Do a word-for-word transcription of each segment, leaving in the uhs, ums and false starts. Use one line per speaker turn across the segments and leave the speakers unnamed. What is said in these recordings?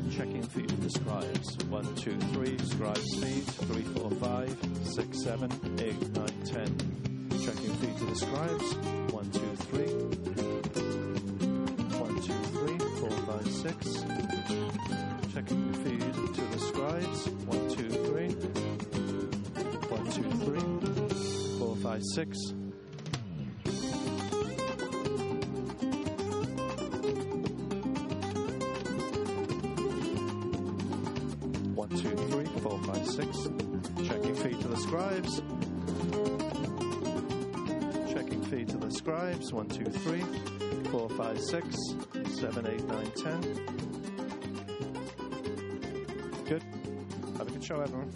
Checking feed to the scribes. One, two, three. Scribe speed. Three, four, five, six, seven, eight, nine, ten. Checking feed to the scribes. One, two, three. One, two, three. Four, five, six. Checking feed to the scribes. One, two, three. One, two, three. Four, five, six. One, two, three, four, five, six. Checking feed to the scribes. Checking feed to the scribes. One, two, three, four, five, six, seven, eight, nine, ten. Good. Have a good show, everyone.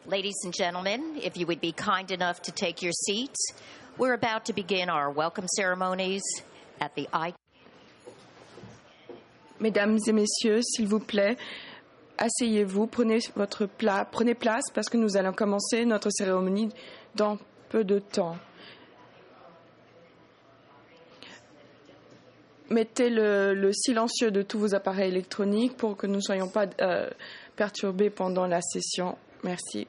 Ladies and gentlemen, if you would be kind enough to take your seats, we're about to begin our welcome ceremonies at the I.
Mesdames et messieurs, s'il vous plaît, asseyez-vous, prenez votre plat, prenez place parce que nous allons commencer notre cérémonie dans peu de temps. Mettez le, le silencieux de tous vos appareils électroniques pour que nous ne soyons pas euh, perturbés pendant la session. Merci.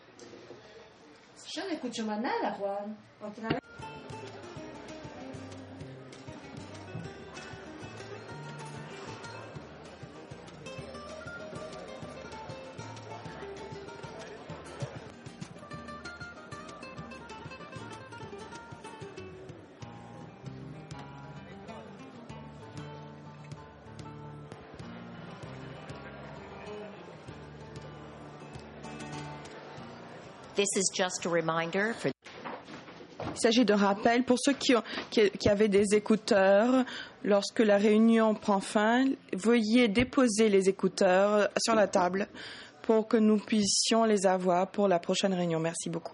This is just a reminder for...
Il s'agit d'un rappel pour ceux qui, ont, qui, qui avaient des écouteurs. Lorsque la réunion prend fin, veuillez déposer les écouteurs sur la table pour que nous puissions les avoir pour la prochaine réunion. Merci beaucoup.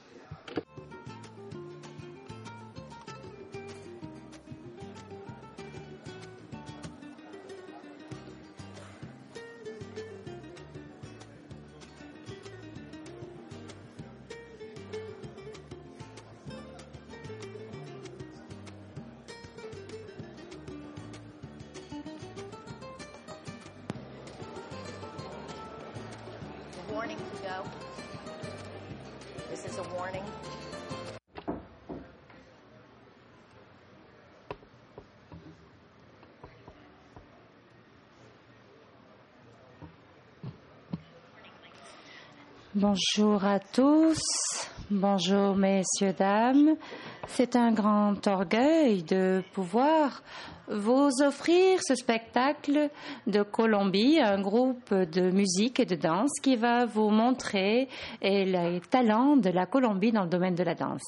Warning to go. This is a warning.
Bonjour à tous, bonjour messieurs, dames. C'est un grand orgueil de pouvoir vous offrir ce spectacle de Colombie, un groupe de musique et de danse qui va vous montrer les talents de la Colombie dans le domaine de la danse.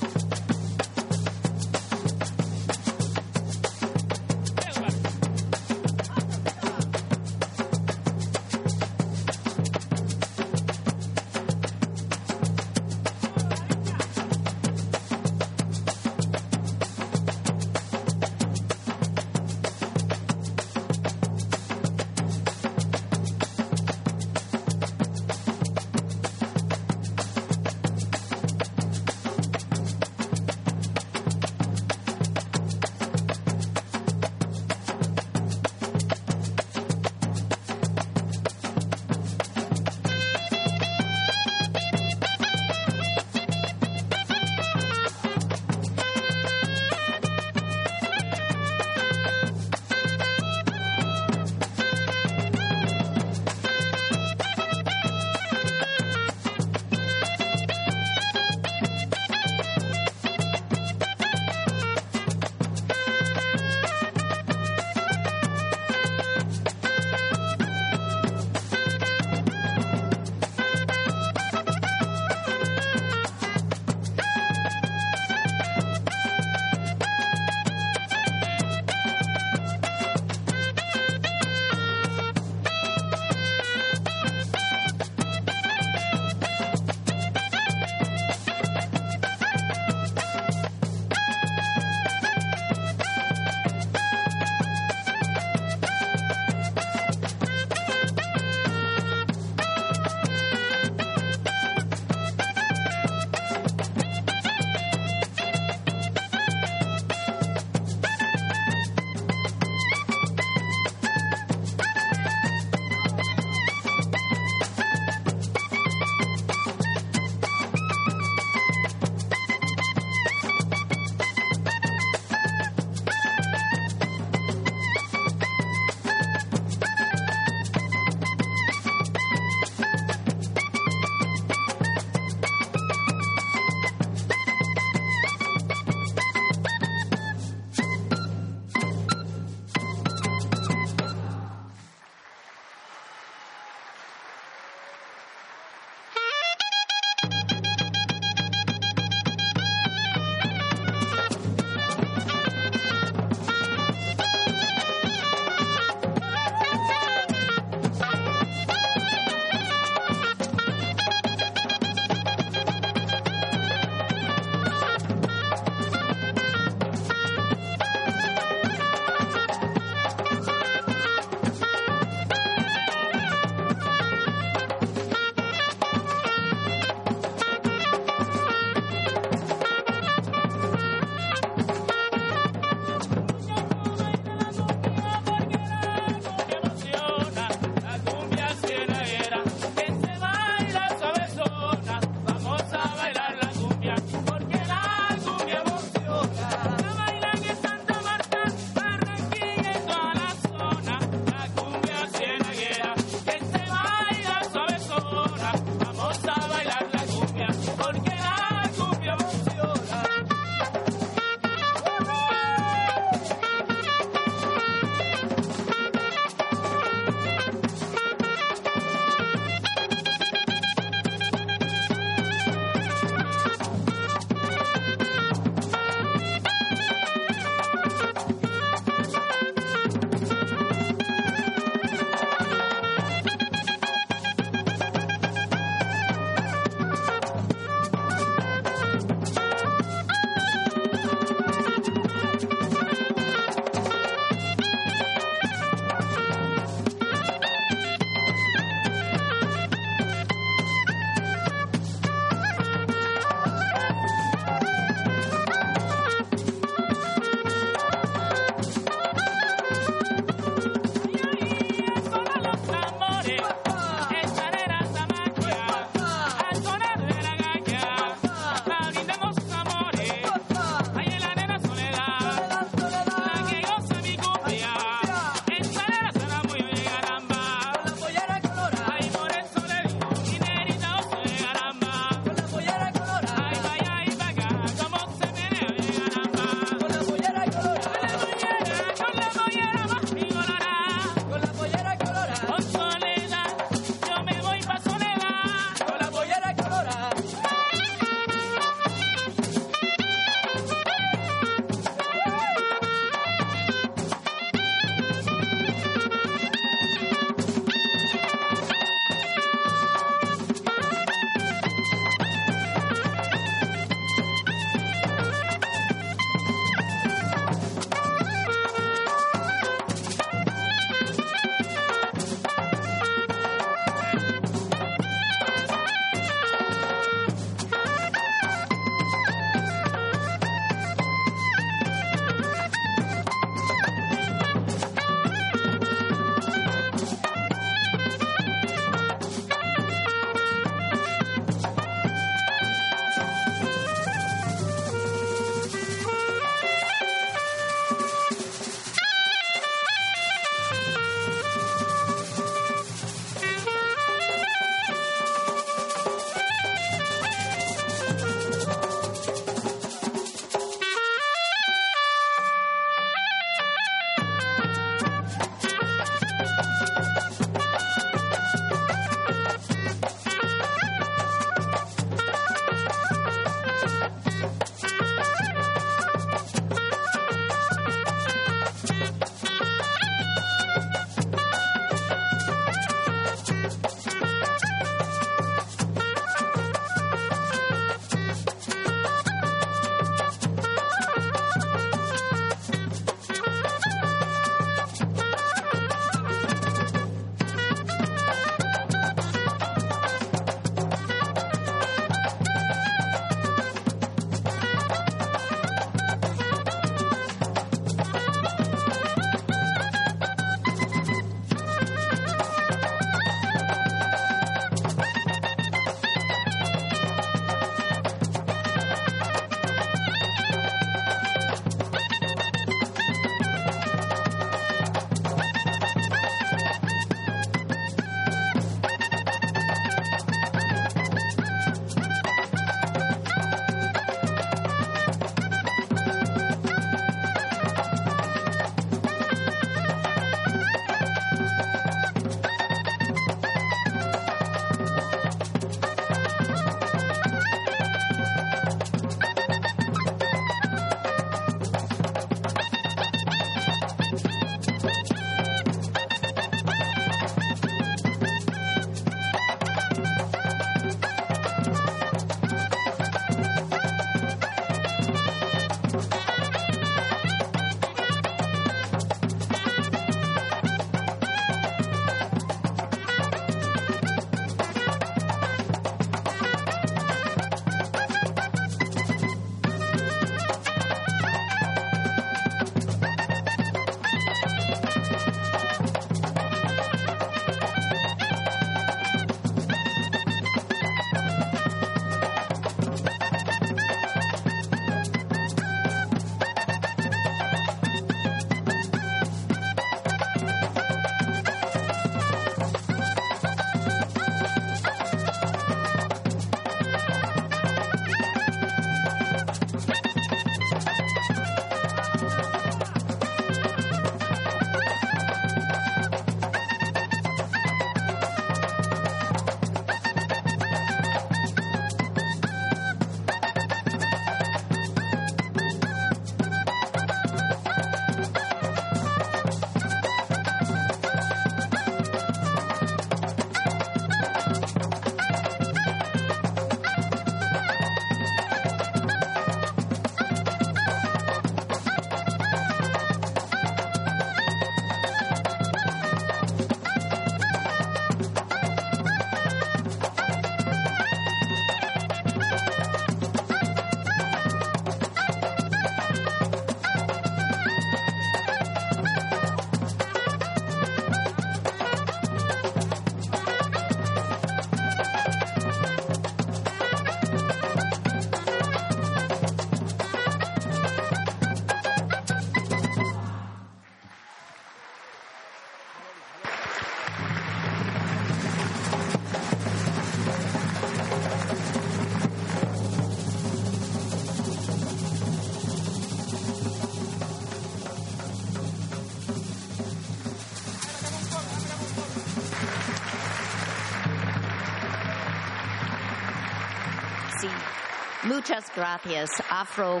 Muchas gracias, Afro.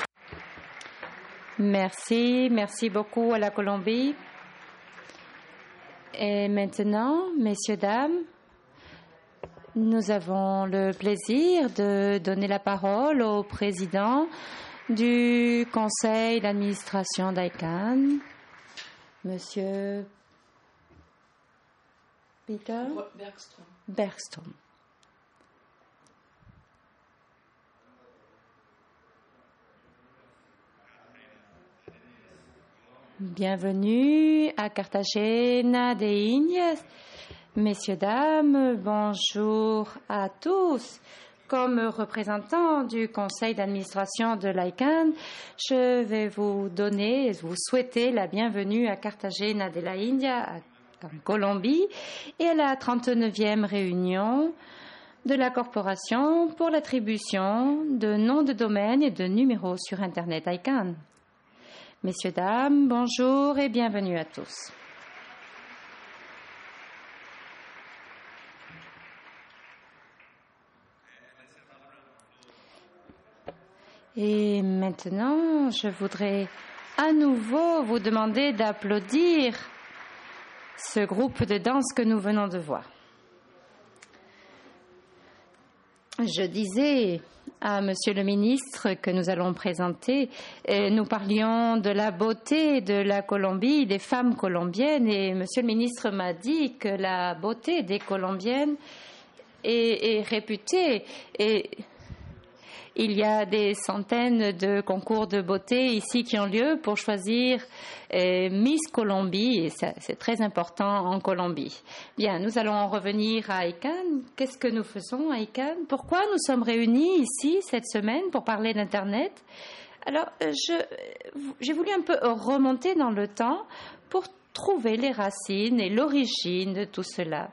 Merci, merci beaucoup à la Colombie. Et maintenant, messieurs, dames, nous avons le plaisir de donner la parole au président du conseil d'administration d'I C A N, Monsieur Peter Bergström. Bergström. Bienvenue à Cartagena de Indias. Messieurs, dames, bonjour à tous. Comme représentant du conseil d'administration de l'I C A N, je vais vous donner, vous souhaiter la bienvenue à Cartagena de la India, en Colombie, et à la trente-neuvième réunion de la Corporation pour l'attribution de noms de domaine et de numéros sur Internet I C A N. Messieurs, dames, bonjour et bienvenue à tous. Et maintenant, je voudrais à nouveau vous demander d'applaudir ce groupe de danse que nous venons de voir. Je disais à Monsieur le ministre que nous allons présenter, et nous parlions de la beauté de la Colombie, des femmes colombiennes, et Monsieur le ministre m'a dit que la beauté des Colombiennes est, est réputée. Et il y a des centaines de concours de beauté ici qui ont lieu pour choisir euh, Miss Colombie, et c'est très important en Colombie. Bien, nous allons revenir à I C A N. Qu'est-ce que nous faisons à I C A N? Pourquoi nous sommes réunis ici cette semaine pour parler d'Internet? Alors, j'ai voulu un peu remonter dans le temps pour trouver les racines et l'origine de tout cela.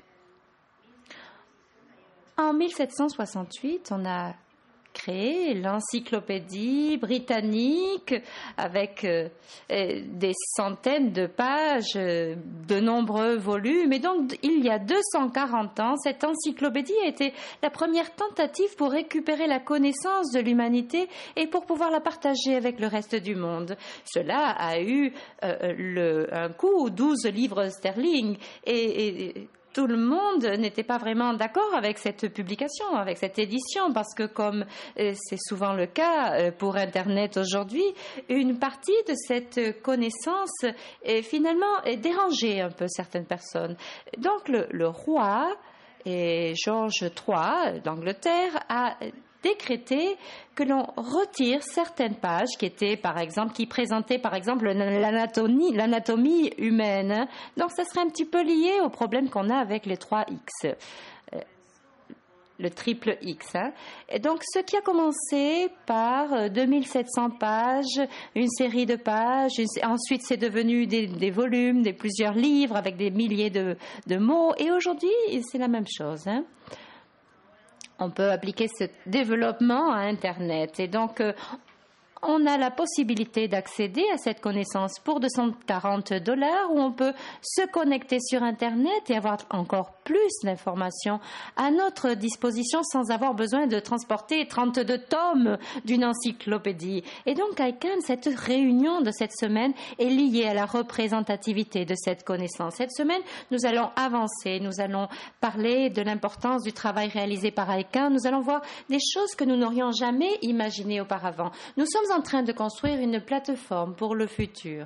En mille sept cent soixante-huit, on a créé l'encyclopédie britannique avec euh, des centaines de pages, euh, de nombreux volumes. Et donc, il y a deux cent quarante ans, cette encyclopédie a été la première tentative pour récupérer la connaissance de l'humanité et pour pouvoir la partager avec le reste du monde. Cela a eu euh, le, un coût, douze livres sterling, et, et tout le monde n'était pas vraiment d'accord avec cette publication, avec cette édition, parce que comme c'est souvent le cas pour Internet aujourd'hui, une partie de cette connaissance est finalement dérangeait un peu certaines personnes. Donc le, le roi, et George trois d'Angleterre, a décrété que l'on retire certaines pages qui étaient, par exemple, qui présentaient, par exemple, l'anatomie, l'anatomie humaine. Donc, ça serait un petit peu lié au problème qu'on a avec les trois X, le triple X. Hein. Et donc, ce qui a commencé par deux mille sept cents pages, une série de pages, une, ensuite c'est devenu des, des volumes, des plusieurs livres avec des milliers de, de mots, et aujourd'hui, c'est la même chose. Hein. On peut appliquer ce développement à Internet. Et donc, euh, on a la possibilité d'accéder à cette connaissance pour deux cent quarante dollars, où on peut se connecter sur Internet et avoir encore plus d'informations à notre disposition sans avoir besoin de transporter trente-deux tomes d'une encyclopédie. Et donc, I C A N, cette réunion de cette semaine est liée à la représentativité de cette connaissance. Cette semaine, nous allons avancer, nous allons parler de l'importance du travail réalisé par I C A N, nous allons voir des choses que nous n'aurions jamais imaginées auparavant. Nous sommes en train de construire une plateforme pour le futur.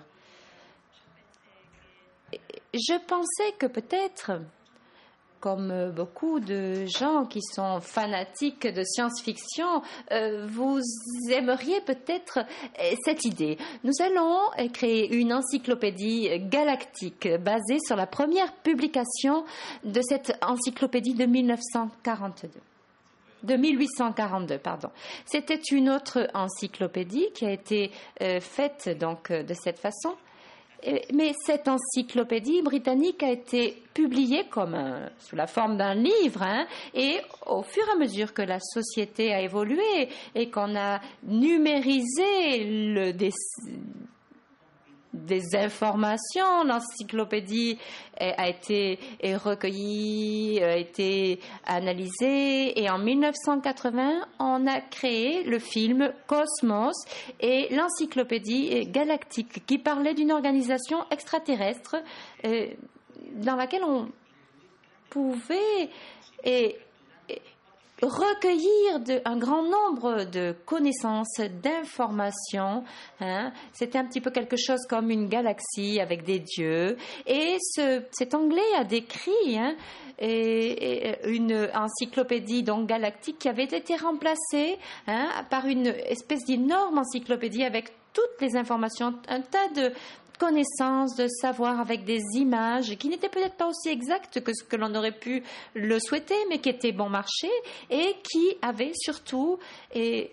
Je pensais que peut-être, comme beaucoup de gens qui sont fanatiques de science-fiction, euh, vous aimeriez peut-être euh, cette idée. Nous allons créer une encyclopédie galactique basée sur la première publication de cette encyclopédie de mille neuf cent quarante-deux. De mille huit cent quarante-deux, pardon. C'était une autre encyclopédie qui a été euh, faite donc euh, de cette façon. Et, mais cette encyclopédie britannique a été publiée comme un, sous la forme d'un livre, hein, et au fur et à mesure que la société a évolué et qu'on a numérisé le, des, des informations. L'encyclopédie a été recueillie, a été analysée et en mille neuf cent quatre-vingts, on a créé le film Cosmos et l'encyclopédie galactique qui parlait d'une organisation extraterrestre euh, dans laquelle on pouvait et, et recueillir de, un grand nombre de connaissances, d'informations. Hein. C'était un petit peu quelque chose comme une galaxie avec des dieux. Et ce, cet anglais a décrit hein, et, et une encyclopédie donc galactique qui avait été remplacée hein, par une espèce d'énorme encyclopédie avec toutes les informations, un tas de connaissances, de savoir avec des images qui n'étaient peut-être pas aussi exactes que ce que l'on aurait pu le souhaiter, mais qui étaient bon marché et qui avaient surtout et,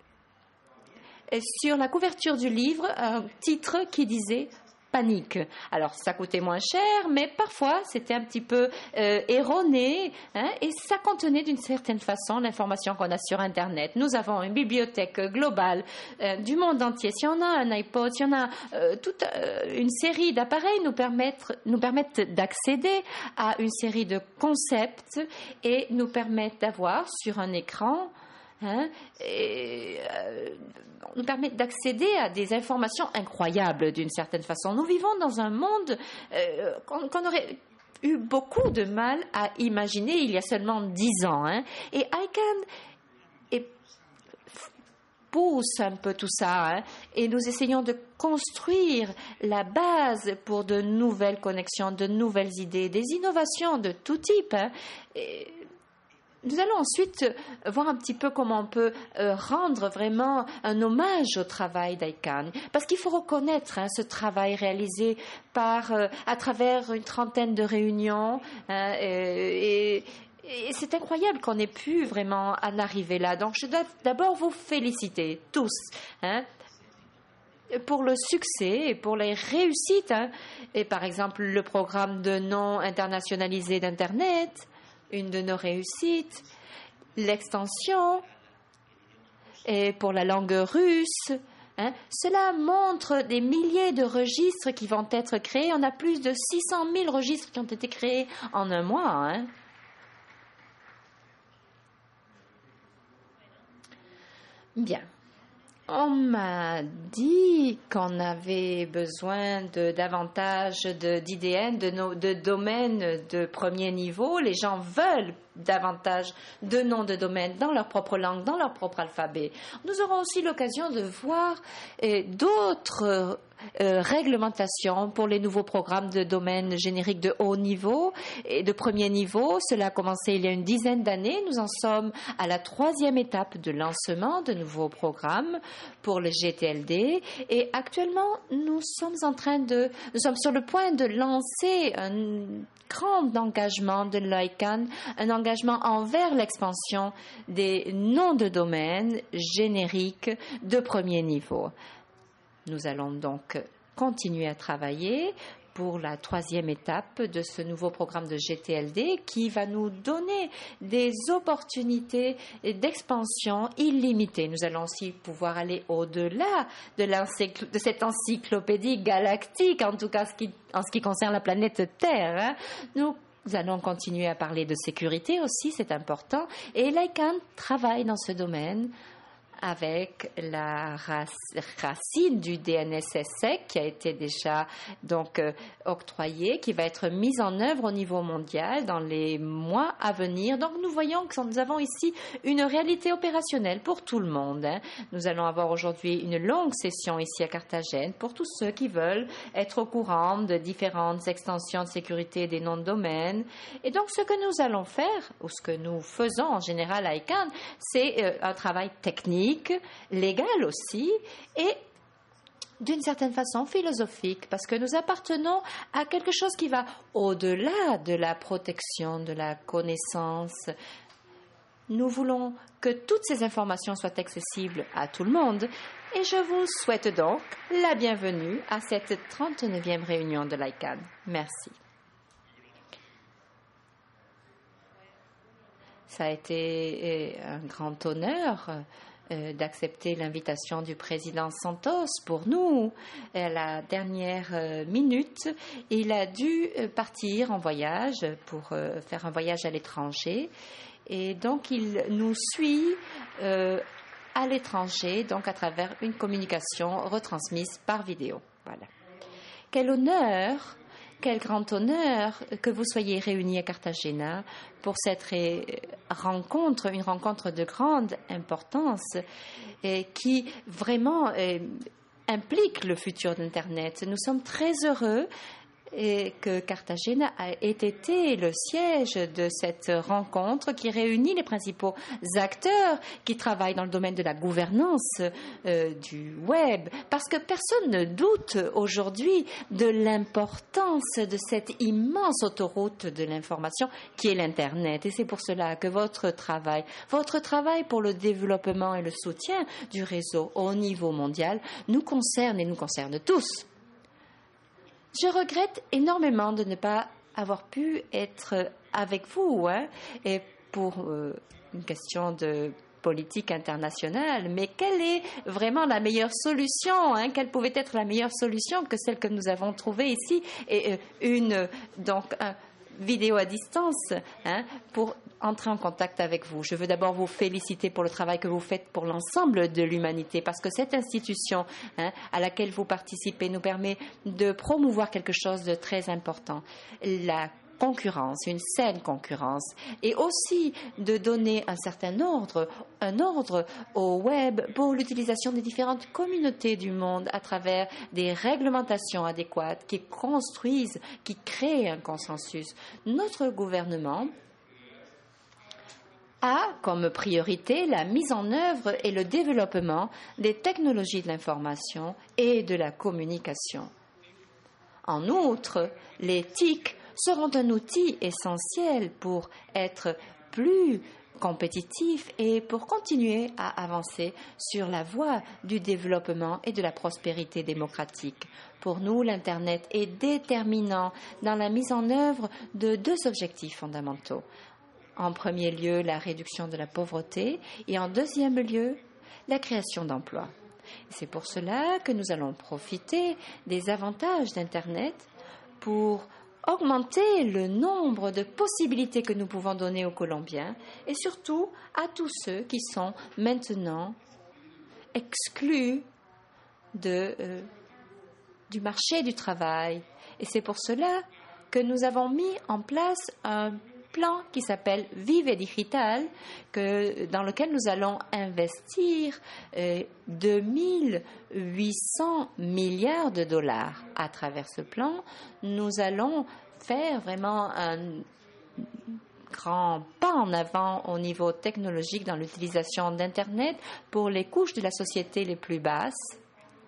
et sur la couverture du livre un titre qui disait panique. Alors, ça coûtait moins cher, mais parfois, c'était un petit peu euh, erroné hein, et ça contenait d'une certaine façon l'information qu'on a sur Internet. Nous avons une bibliothèque globale euh, du monde entier. Si on a un iPod, si on a euh, toute euh, une série d'appareils nous permettent, nous permettent d'accéder à une série de concepts et nous permettent d'avoir sur un écran Hein, et, euh, nous permet d'accéder à des informations incroyables d'une certaine façon. Nous vivons dans un monde euh, qu'on, qu'on aurait eu beaucoup de mal à imaginer il y a seulement dix ans. Hein, et ICANN est, pousse un peu tout ça hein, et nous essayons de construire la base pour de nouvelles connexions, de nouvelles idées, des innovations de tout type. Hein, et, Nous allons ensuite voir un petit peu comment on peut euh, rendre vraiment un hommage au travail d'ICANN, parce qu'il faut reconnaître hein, ce travail réalisé par, euh, à travers une trentaine de réunions hein, et, et, et c'est incroyable qu'on ait pu vraiment en arriver là. Donc je dois d'abord vous féliciter tous hein, pour le succès et pour les réussites. Hein, et par exemple le programme de nom internationalisé d'Internet, une de nos réussites, l'extension et pour la langue russe. Hein, cela montre des milliers de registres qui vont être créés. On a plus de six cent mille registres qui ont été créés en un mois. Hein. Bien. On m'a dit qu'on avait besoin de davantage de, d'I D N, de, no, de domaines de premier niveau. Les gens veulent davantage de noms de domaine dans leur propre langue, dans leur propre alphabet. Nous aurons aussi l'occasion de voir eh, d'autres euh, réglementations pour les nouveaux programmes de domaine génériques de haut niveau et de premier niveau. Cela a commencé il y a une dizaine d'années. Nous en sommes à la troisième étape de lancement de nouveaux programmes pour le G T L D et actuellement nous sommes en train de, nous sommes sur le point de lancer un grand engagement de l'ICANN, un engagement envers l'expansion des noms de domaine génériques de premier niveau. Nous allons donc continuer à travailler pour la troisième étape de ce nouveau programme de G T L D qui va nous donner des opportunités d'expansion illimitées. Nous allons aussi pouvoir aller au-delà de, de cette encyclopédie galactique, en tout cas ce qui, en ce qui concerne la planète Terre. Hein. Nous Nous allons continuer à parler de sécurité aussi, c'est important. Et l'ICANN travaille dans ce domaine avec la racine du D N S S E C qui a été déjà donc euh, octroyée, qui va être mise en œuvre au niveau mondial dans les mois à venir. Donc nous voyons que nous avons ici une réalité opérationnelle pour tout le monde. Hein. Nous allons avoir aujourd'hui une longue session ici à Carthagène pour tous ceux qui veulent être au courant de différentes extensions de sécurité des noms de domaine. Et donc ce que nous allons faire, ou ce que nous faisons en général à ICANN, c'est euh, un travail technique, légal aussi, et d'une certaine façon philosophique, parce que nous appartenons à quelque chose qui va au-delà de la protection, de la connaissance. Nous voulons que toutes ces informations soient accessibles à tout le monde, et je vous souhaite donc la bienvenue à cette trente-neuvième réunion de l'ICANN. Merci. Ça a été un grand honneur euh, d'accepter l'invitation du président Santos pour nous. À la dernière euh, minute, il a dû euh, partir en voyage pour euh, faire un voyage à l'étranger. Et donc, il nous suit euh, à l'étranger, donc à travers une communication retransmise par vidéo. Voilà. Quel honneur, quel grand honneur que vous soyez réunis à Cartagena pour cette ré- rencontre, une rencontre de grande importance et qui vraiment euh, implique le futur de l'Internet. Nous sommes très heureux et que Cartagena ait été le siège de cette rencontre qui réunit les principaux acteurs qui travaillent dans le domaine de la gouvernance euh, du web, parce que personne ne doute aujourd'hui de l'importance de cette immense autoroute de l'information qui est l'Internet. Et c'est pour cela que votre travail, votre travail pour le développement et le soutien du réseau au niveau mondial nous concerne et nous concerne tous. Je regrette énormément de ne pas avoir pu être avec vous, hein, et pour euh, une question de politique internationale, mais quelle est vraiment la meilleure solution, hein, quelle pouvait être la meilleure solution que celle que nous avons trouvée ici, et euh, une donc un vidéo à distance, hein, pour entrer en contact avec vous. Je veux d'abord vous féliciter pour le travail que vous faites pour l'ensemble de l'humanité, parce que cette institution, hein, à laquelle vous participez nous permet de promouvoir quelque chose de très important, la concurrence, une saine concurrence, et aussi de donner un certain ordre, un ordre au web pour l'utilisation des différentes communautés du monde à travers des réglementations adéquates qui construisent, qui créent un consensus. Notre gouvernement a comme priorité la mise en œuvre et le développement des technologies de l'information et de la communication. En outre, les T I C seront un outil essentiel pour être plus compétitifs et pour continuer à avancer sur la voie du développement et de la prospérité démocratique. Pour nous, l'Internet est déterminant dans la mise en œuvre de deux objectifs fondamentaux. En premier lieu, la réduction de la pauvreté et en deuxième lieu, la création d'emplois. C'est pour cela que nous allons profiter des avantages d'Internet pour augmenter le nombre de possibilités que nous pouvons donner aux Colombiens et surtout à tous ceux qui sont maintenant exclus de, euh, du marché du travail. Et c'est pour cela que nous avons mis en place un plan qui s'appelle Vive Digital, que, dans lequel nous allons investir euh, deux mille huit cents milliards de dollars. À travers ce plan, nous allons faire vraiment un grand pas en avant au niveau technologique dans l'utilisation d'Internet pour les couches de la société les plus basses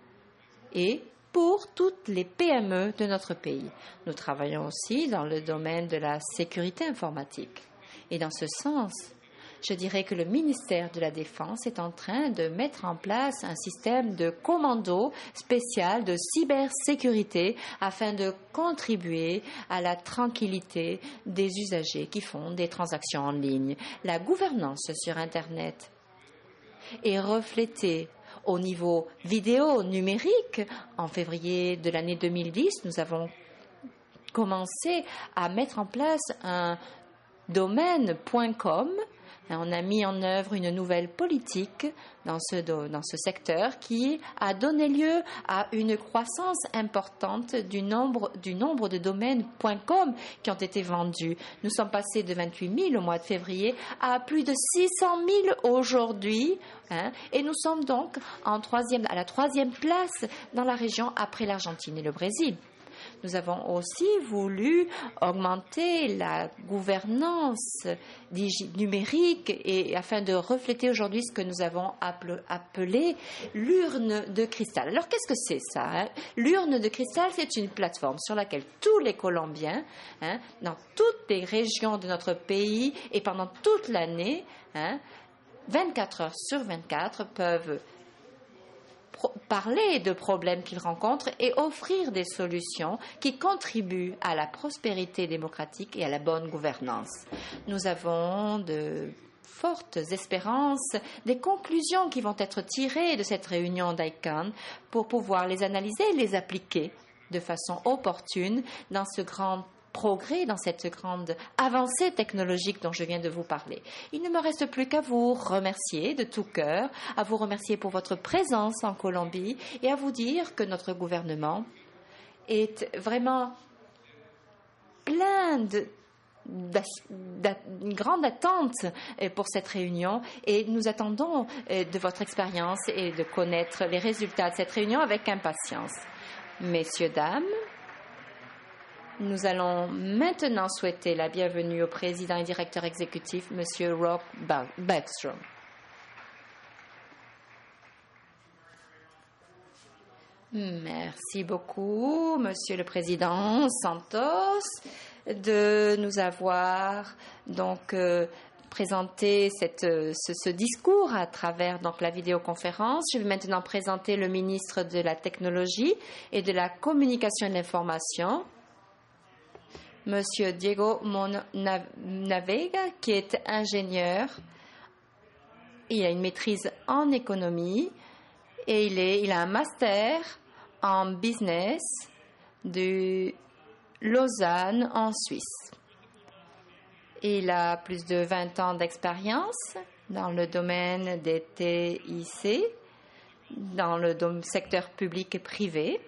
et pour toutes les P M E de notre pays. Nous travaillons aussi dans le domaine de la sécurité informatique. Et dans ce sens, je dirais que le ministère de la Défense est en train de mettre en place un système de commando spécial de cybersécurité afin de contribuer à la tranquillité des usagers qui font des transactions en ligne. La gouvernance sur Internet est reflétée au niveau vidéo numérique. En février de l'année deux mille dix, nous avons commencé à mettre en place un domaine point com. On a mis en œuvre une nouvelle politique dans ce, dans ce secteur qui a donné lieu à une croissance importante du nombre, du nombre de domaines .com qui ont été vendus. Nous sommes passés de vingt-huit mille au mois de février à plus de six cent mille aujourd'hui, hein, et nous sommes donc en troisième, à la troisième place dans la région après l'Argentine et le Brésil. Nous avons aussi voulu augmenter la gouvernance numérique et afin de refléter aujourd'hui ce que nous avons appelé l'urne de cristal. Alors, qu'est-ce que c'est ça, hein? L'urne de cristal, c'est une plateforme sur laquelle tous les Colombiens, hein, dans toutes les régions de notre pays et pendant toute l'année, hein, vingt-quatre heures sur vingt-quatre, peuvent parler de problèmes qu'ils rencontrent et offrir des solutions qui contribuent à la prospérité démocratique et à la bonne gouvernance. Nous avons de fortes espérances des conclusions qui vont être tirées de cette réunion d'I C A N pour pouvoir les analyser et les appliquer de façon opportune dans ce grand progrès, dans cette grande avancée technologique dont je viens de vous parler. Il ne me reste plus qu'à vous remercier de tout cœur, à vous remercier pour votre présence en Colombie et à vous dire que notre gouvernement est vraiment plein de une grande attente pour cette réunion et nous attendons de votre expérience et de connaître les résultats de cette réunion avec impatience. Messieurs, dames, nous allons maintenant souhaiter la bienvenue au président et directeur exécutif, M. Rob Bergstrom. Merci beaucoup, Monsieur le Président Santos, de nous avoir donc euh, présenté cette, ce, ce discours à travers donc la vidéoconférence. Je vais maintenant présenter le ministre de la Technologie et de la Communication et de l'Information, Monsieur Diego Navega, qui est ingénieur. Il a une maîtrise en économie et il, est, il a un master en business de Lausanne en Suisse. Il a plus de vingt ans d'expérience dans le domaine des T I C, dans le secteur public et privé.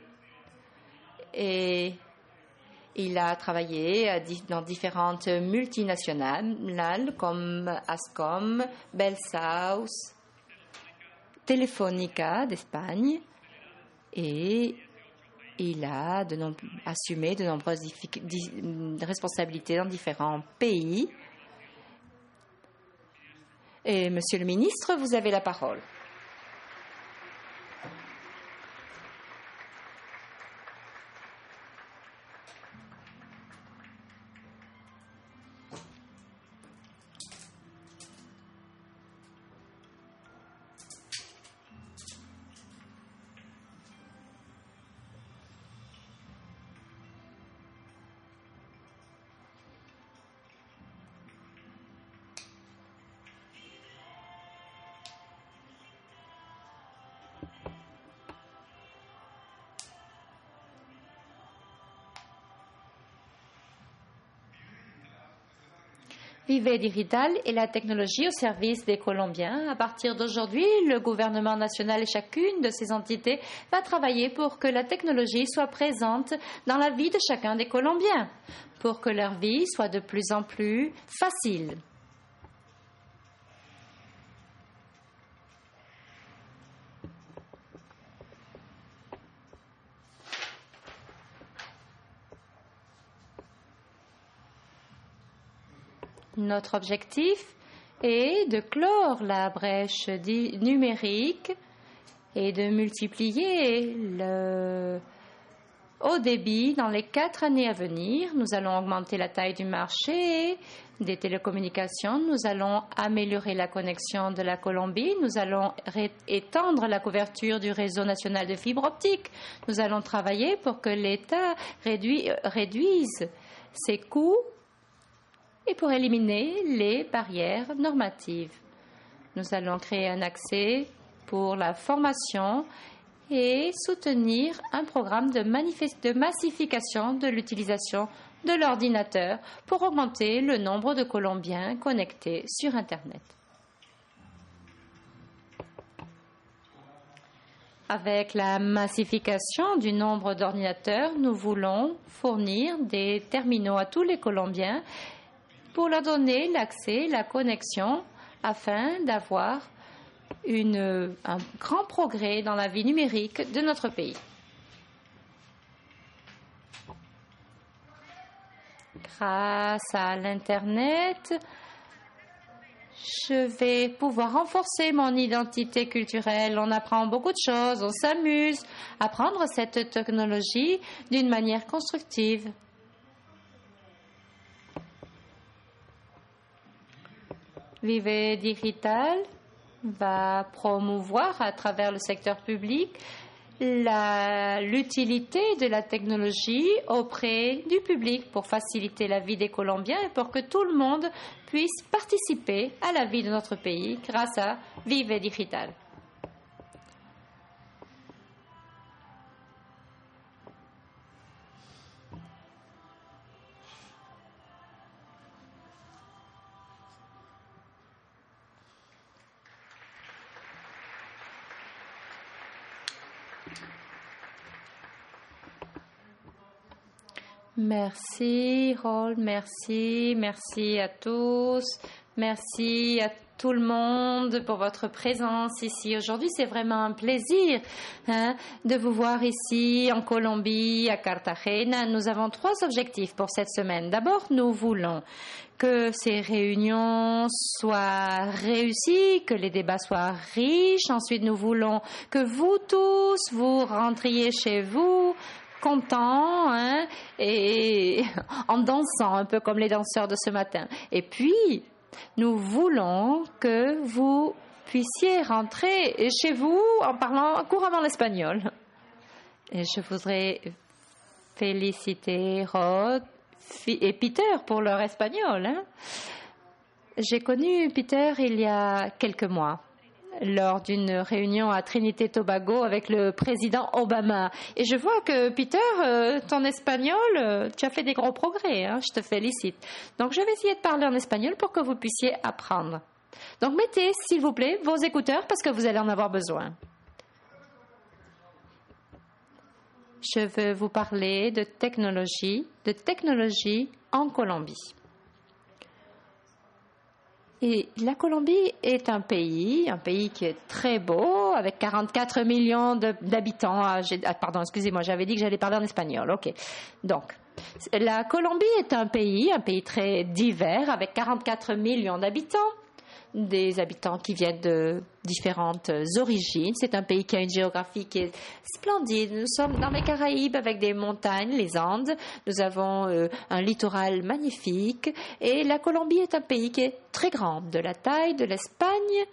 Et il a travaillé dans différentes multinationales comme Ascom, Belsaus, Telefónica d'Espagne et il a de nom- assumé de nombreuses responsabilités dans différents pays. Et Monsieur le ministre, vous avez la parole. Vive Digital et la technologie au service des Colombiens. À partir d'aujourd'hui, le gouvernement national et chacune de ces entités va travailler pour que la technologie soit présente dans la vie de chacun des Colombiens, pour que leur vie soit de plus en plus facile. Notre objectif est de clore la brèche numérique et de multiplier le haut débit dans les quatre années à venir. Nous allons augmenter la taille du marché des télécommunications. Nous allons améliorer la connexion de la Colombie. Nous allons étendre la couverture du réseau national de fibre optique. Nous allons travailler pour que l'État réduise ses coûts et pour éliminer les barrières normatives. Nous allons créer un accès pour la formation et soutenir un programme de, de massification de l'utilisation de l'ordinateur pour augmenter le nombre de Colombiens connectés sur Internet. Avec la massification du nombre d'ordinateurs, nous voulons fournir des terminaux à tous les Colombiens pour leur donner l'accès, la connexion, afin d'avoir une, un grand progrès dans la vie numérique de notre pays. Grâce à l'Internet, je vais pouvoir renforcer mon identité culturelle. On apprend beaucoup de choses, on s'amuse à prendre cette technologie d'une manière constructive. Vive Digital va promouvoir à travers le secteur public l'utilité de la technologie auprès du public pour faciliter la vie des Colombiens et pour que tout le monde puisse participer à la vie de notre pays grâce à Vive Digital. Merci, Rol, merci, merci à tous, merci à tout le monde pour votre présence ici aujourd'hui. C'est vraiment un plaisir hein, de vous voir ici en Colombie, à Cartagena. Nous avons trois objectifs pour cette semaine. D'abord, nous voulons que ces réunions soient réussies, que les débats soient riches. Ensuite, nous voulons que vous tous, vous rentriez chez vous content hein, et en dansant un peu comme les danseurs de ce matin. Et puis, nous voulons que vous puissiez rentrer chez vous en parlant couramment l'espagnol. Et je voudrais féliciter Rod et Peter pour leur espagnol. Hein. J'ai connu Peter il y a quelques mois, lors d'une réunion à Trinité Tobago avec le président Obama. Et je vois que, Peter, euh, ton espagnol, euh, tu as fait des gros progrès. Hein, je te félicite. Donc, je vais essayer de parler en espagnol pour que vous puissiez apprendre. Donc, mettez, s'il vous plaît, vos écouteurs parce que vous allez en avoir besoin. Je veux vous parler de technologie, de technologie en Colombie. Et la Colombie est un pays, un pays qui est très beau, avec quarante-quatre millions d'habitants. Ah, ah, pardon, excusez-moi, j'avais dit que j'allais parler en espagnol. Ok. Donc, la Colombie est un pays, un pays très divers, avec quarante-quatre millions d'habitants, des habitants qui viennent de différentes origines. C'est un pays qui a une géographie qui est splendide. Nous sommes dans les Caraïbes avec des montagnes, les Andes. Nous avons euh, un littoral magnifique. Et la Colombie est un pays qui est très grand, de la taille de l'Espagne,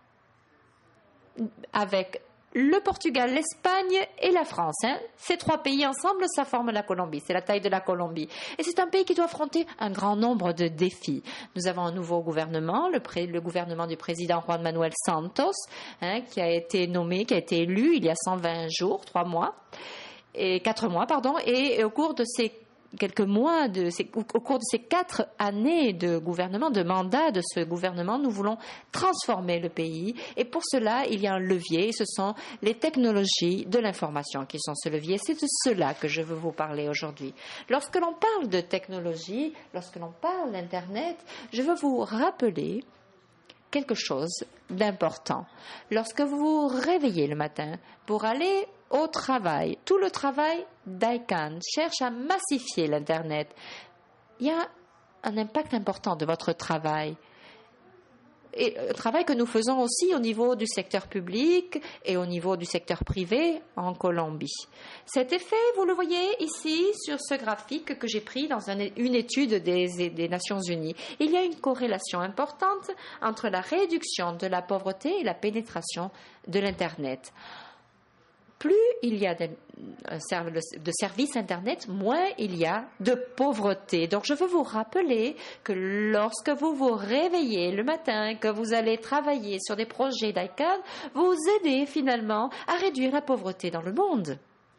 avec le Portugal, l'Espagne et la France. Hein. Ces trois pays ensemble, ça forme la Colombie. C'est la taille de la Colombie. Et c'est un pays qui doit affronter un grand nombre de défis. Nous avons un nouveau gouvernement, le, pré, le gouvernement du président Juan Manuel Santos, hein, qui a été nommé, qui a été élu il y a cent vingt jours, trois mois, et quatre mois, pardon. Et au cours de ces quelques mois, de ces, au cours de ces quatre années de gouvernement, de mandat de ce gouvernement, nous voulons transformer le pays. Et pour cela, il y a un levier. Ce sont les technologies de l'information qui sont ce levier. C'est de cela que je veux vous parler aujourd'hui. Lorsque l'on parle de technologie, lorsque l'on parle d'Internet, je veux vous rappeler quelque chose d'important. Lorsque vous vous réveillez le matin pour aller au travail, tout le travail d'I C A N cherche à massifier l'Internet. Il y a un impact important de votre travail. Et le travail que nous faisons aussi au niveau du secteur public et au niveau du secteur privé en Colombie. Cet effet, vous le voyez ici sur ce graphique que j'ai pris dans un, une étude des, des Nations Unies. Il y a une corrélation importante entre la réduction de la pauvreté et la pénétration de l'Internet. Plus il y a de, de services Internet, moins il y a de pauvreté. Donc, je veux vous rappeler que lorsque vous vous réveillez le matin, que vous allez travailler sur des projets d'I C A N, vous aidez finalement à réduire la pauvreté dans le monde.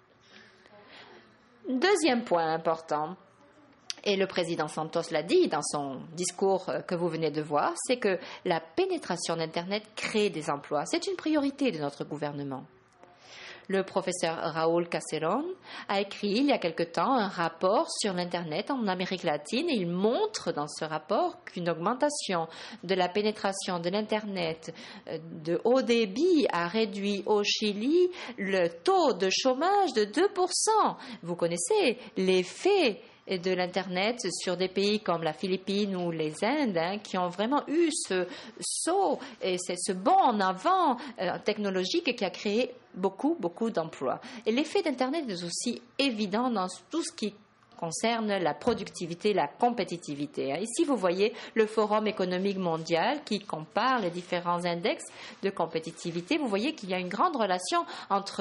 Deuxième point important, et le président Santos l'a dit dans son discours que vous venez de voir, c'est que la pénétration d'Internet crée des emplois. C'est une priorité de notre gouvernement. Le professeur Raúl Caserón a écrit il y a quelque temps un rapport sur l'Internet en Amérique latine et il montre dans ce rapport qu'une augmentation de la pénétration de l'Internet de haut débit a réduit au Chili le taux de chômage de deux pour cent. Vous connaissez l'effet de l'Internet sur des pays comme la Philippine ou les Indes hein, qui ont vraiment eu ce saut et ce bond en avant euh, technologique qui a créé beaucoup, beaucoup d'emplois. Et l'effet d'Internet est aussi évident dans tout ce qui concerne la productivité, la compétitivité. Ici, vous voyez le Forum économique mondial qui compare les différents index de compétitivité. Vous voyez qu'il y a une grande relation entre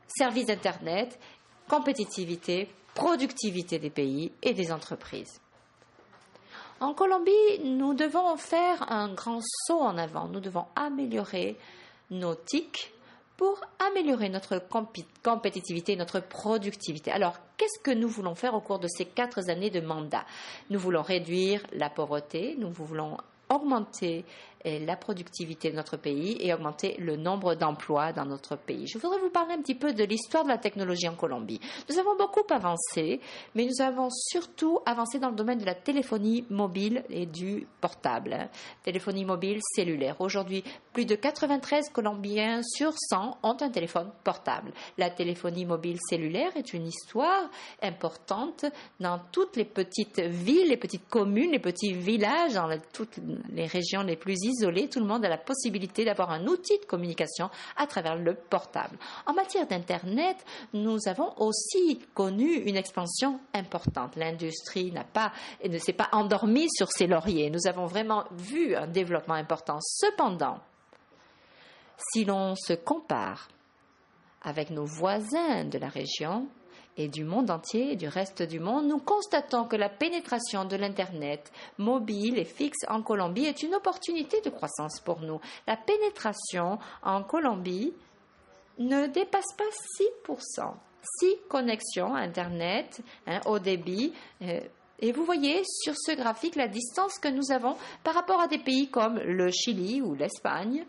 services d'Internet, compétitivité, productivité des pays et des entreprises. En Colombie, nous devons faire un grand saut en avant. Nous devons améliorer nos T I C pour améliorer notre compé- compétitivité, notre productivité. Alors, qu'est-ce que nous voulons faire au cours de ces quatre années de mandat? Nous voulons réduire la pauvreté, nous voulons augmenter la productivité de notre pays et augmenter le nombre d'emplois dans notre pays. Je voudrais vous parler un petit peu de l'histoire de la technologie en Colombie. Nous avons beaucoup avancé, mais nous avons surtout avancé dans le domaine de la téléphonie mobile et du portable. Téléphonie mobile cellulaire. Aujourd'hui, plus de quatre-vingt-treize Colombiens sur cent ont un téléphone portable. La téléphonie mobile cellulaire est une histoire importante dans toutes les petites villes, les petites communes, les petits villages, dans toutes les régions les plus isolées. Tout le monde a la possibilité d'avoir un outil de communication à travers le portable. En matière d'Internet, nous avons aussi connu une expansion importante. L'industrie n'a pas, et ne s'est pas endormie sur ses lauriers. Nous avons vraiment vu un développement important. Cependant, si l'on se compare avec nos voisins de la région et du monde entier et du reste du monde, nous constatons que la pénétration de l'Internet mobile et fixe en Colombie est une opportunité de croissance pour nous. La pénétration en Colombie ne dépasse pas six pour cent. six connexions Internet, hein, haut débit. Euh, et vous voyez sur ce graphique la distance que nous avons par rapport à des pays comme le Chili ou l'Espagne.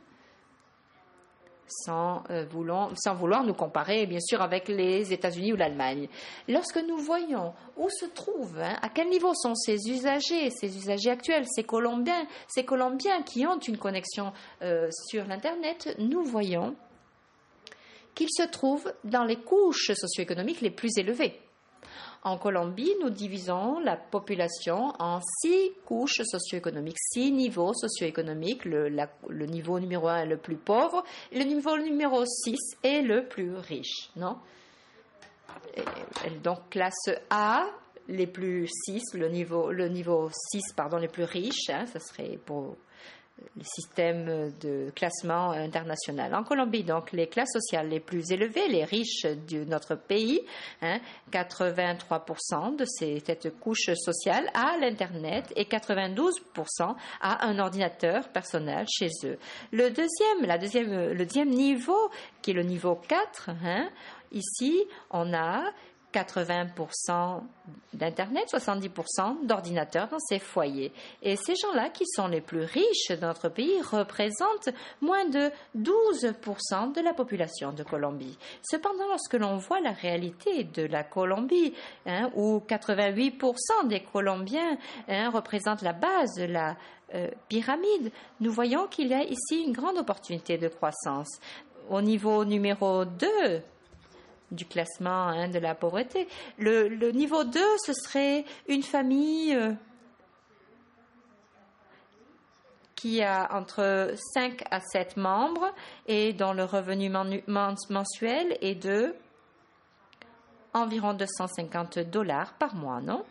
Sans, euh, vouloir, sans vouloir nous comparer, bien sûr, avec les États-Unis ou l'Allemagne. Lorsque nous voyons où se trouvent, hein, à quel niveau sont ces usagers, ces usagers actuels, ces Colombiens, ces Colombiens qui ont une connexion euh, sur l'Internet, nous voyons qu'ils se trouvent dans les couches socio-économiques les plus élevées. En Colombie, nous divisons la population en six couches socio-économiques, six niveaux socio-économiques. Le, la, le niveau numéro un est le plus pauvre, le niveau numéro six est le plus riche. Non? Et, donc, classe A, les plus six, le niveau, le niveau six, pardon, les plus riches, hein, ça serait pour le système de classement international. En Colombie, donc, les classes sociales les plus élevées, les riches de notre pays, hein, quatre-vingt-trois pour cent de ces, cette couche sociale a l'Internet et quatre-vingt-douze pour cent a un ordinateur personnel chez eux. Le deuxième, la deuxième, le deuxième niveau, qui est le niveau quatre, hein, ici, on a quatre-vingts pour cent d'Internet, soixante-dix pour cent d'ordinateurs dans ces foyers. Et ces gens-là, qui sont les plus riches de notre pays, représentent moins de douze pour cent de la population de Colombie. Cependant, lorsque l'on voit la réalité de la Colombie, hein, où quatre-vingt-huit pour cent des Colombiens hein, représentent la base de la euh, pyramide, nous voyons qu'il y a ici une grande opportunité de croissance. Au niveau numéro deux, du classement hein, de la pauvreté. Le, le niveau deux, ce serait une famille euh, qui a entre cinq à sept membres et dont le revenu mensuel est de environ deux cent cinquante dollars par mois, non?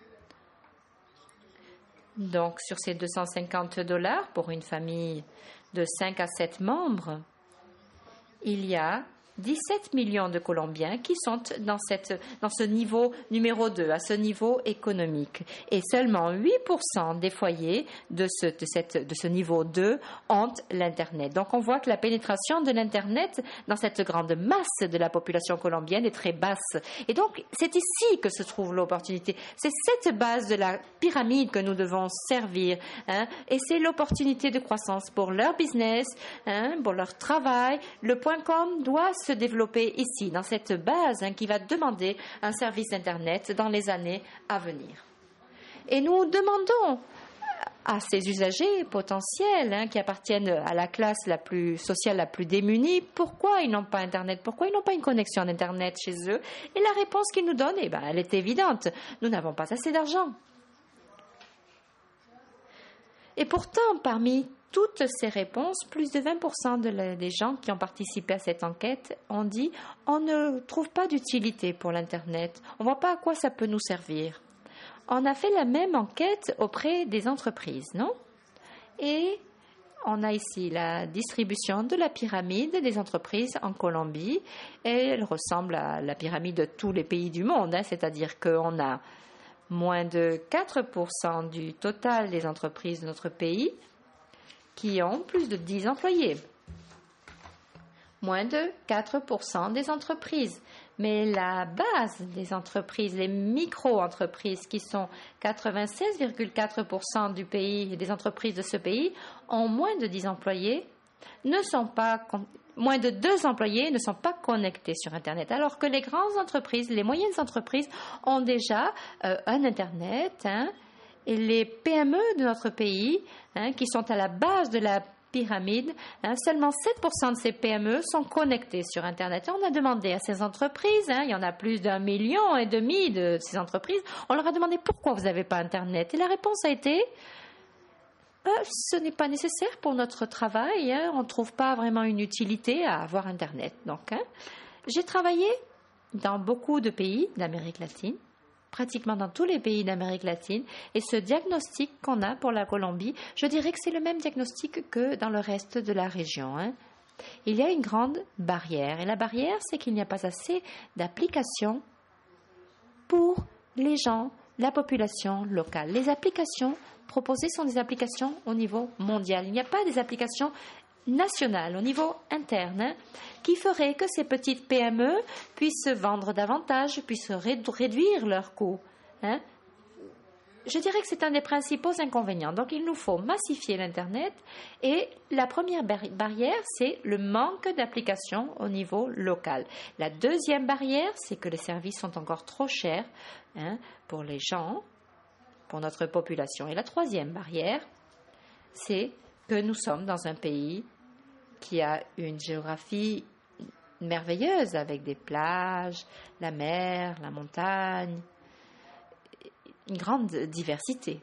Donc, sur ces deux cent cinquante dollars pour une famille de cinq à sept membres, il y a dix-sept millions de Colombiens qui sont dans, cette, dans ce niveau numéro deux, à ce niveau économique. Et seulement huit pour cent des foyers de ce, de cette, de ce niveau deux ont l'Internet. Donc on voit que la pénétration de l'Internet dans cette grande masse de la population colombienne est très basse. Et donc c'est ici que se trouve l'opportunité. C'est cette base de la pyramide que nous devons servir. Hein, et c'est l'opportunité de croissance pour leur business, hein, pour leur travail. Le point com doit se développer ici, dans cette base hein, qui va demander un service Internet dans les années à venir. Et nous demandons à ces usagers potentiels hein, qui appartiennent à la classe la plus sociale, la plus démunie, pourquoi ils n'ont pas Internet, pourquoi ils n'ont pas une connexion à Internet chez eux. Et la réponse qu'ils nous donnent, eh ben, elle est évidente. Nous n'avons pas assez d'argent. Et pourtant, parmi toutes ces réponses, plus de vingt pour cent de la, des gens qui ont participé à cette enquête ont dit on ne trouve pas d'utilité pour l'Internet, on ne voit pas à quoi ça peut nous servir. On a fait la même enquête auprès des entreprises, non? Et on a ici la distribution de la pyramide des entreprises en Colombie et elle ressemble à la pyramide de tous les pays du monde, hein, c'est-à-dire qu'on a moins de quatre pour cent du total des entreprises de notre pays qui ont plus de dix employés. Moins de quatre pour cent des entreprises. Mais la base des entreprises, les micro-entreprises qui sont quatre-vingt-seize virgule quatre pour cent du pays et des entreprises de ce pays ont moins de dix employés, ne sont pas moins de deux employés ne sont pas connectés sur Internet, alors que les grandes entreprises, les moyennes entreprises ont déjà euh, un Internet, hein, et les P M E de notre pays, hein, qui sont à la base de la pyramide, hein, seulement sept pour cent de ces P M E sont connectés sur Internet. Et on a demandé à ces entreprises, hein, il y en a plus d'un million et demi de ces entreprises, on leur a demandé pourquoi vous n'avez pas Internet. Et la réponse a été euh, ce n'est pas nécessaire pour notre travail, hein, on ne trouve pas vraiment une utilité à avoir Internet. Donc, hein, j'ai travaillé dans beaucoup de pays d'Amérique latine, pratiquement dans tous les pays d'Amérique latine. Et ce diagnostic qu'on a pour la Colombie, je dirais que c'est le même diagnostic que dans le reste de la région, hein. Il y a une grande barrière. Et la barrière, c'est qu'il n'y a pas assez d'applications pour les gens, la population locale. Les applications proposées sont des applications au niveau mondial. Il n'y a pas des applications nationales, au niveau interne, hein, qui ferait que ces petites P M E puissent se vendre davantage, puissent réduire leurs coûts, hein. Je dirais que c'est un des principaux inconvénients. Donc, il nous faut massifier l'Internet. Et la première bar- barrière, c'est le manque d'applications au niveau local. La deuxième barrière, c'est que les services sont encore trop chers, hein, pour les gens, pour notre population. Et la troisième barrière, c'est que nous sommes dans un pays qui a une géographie merveilleuse avec des plages, la mer, la montagne, une grande diversité.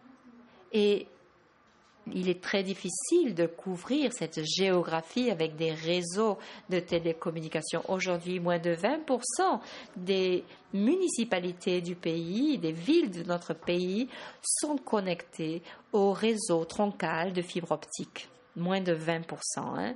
Et il est très difficile de couvrir cette géographie avec des réseaux de télécommunications. Aujourd'hui, moins de vingt pour cent des municipalités du pays, des villes de notre pays, sont connectées au réseau troncal de fibre optique. Moins de vingt pour cent. Hein.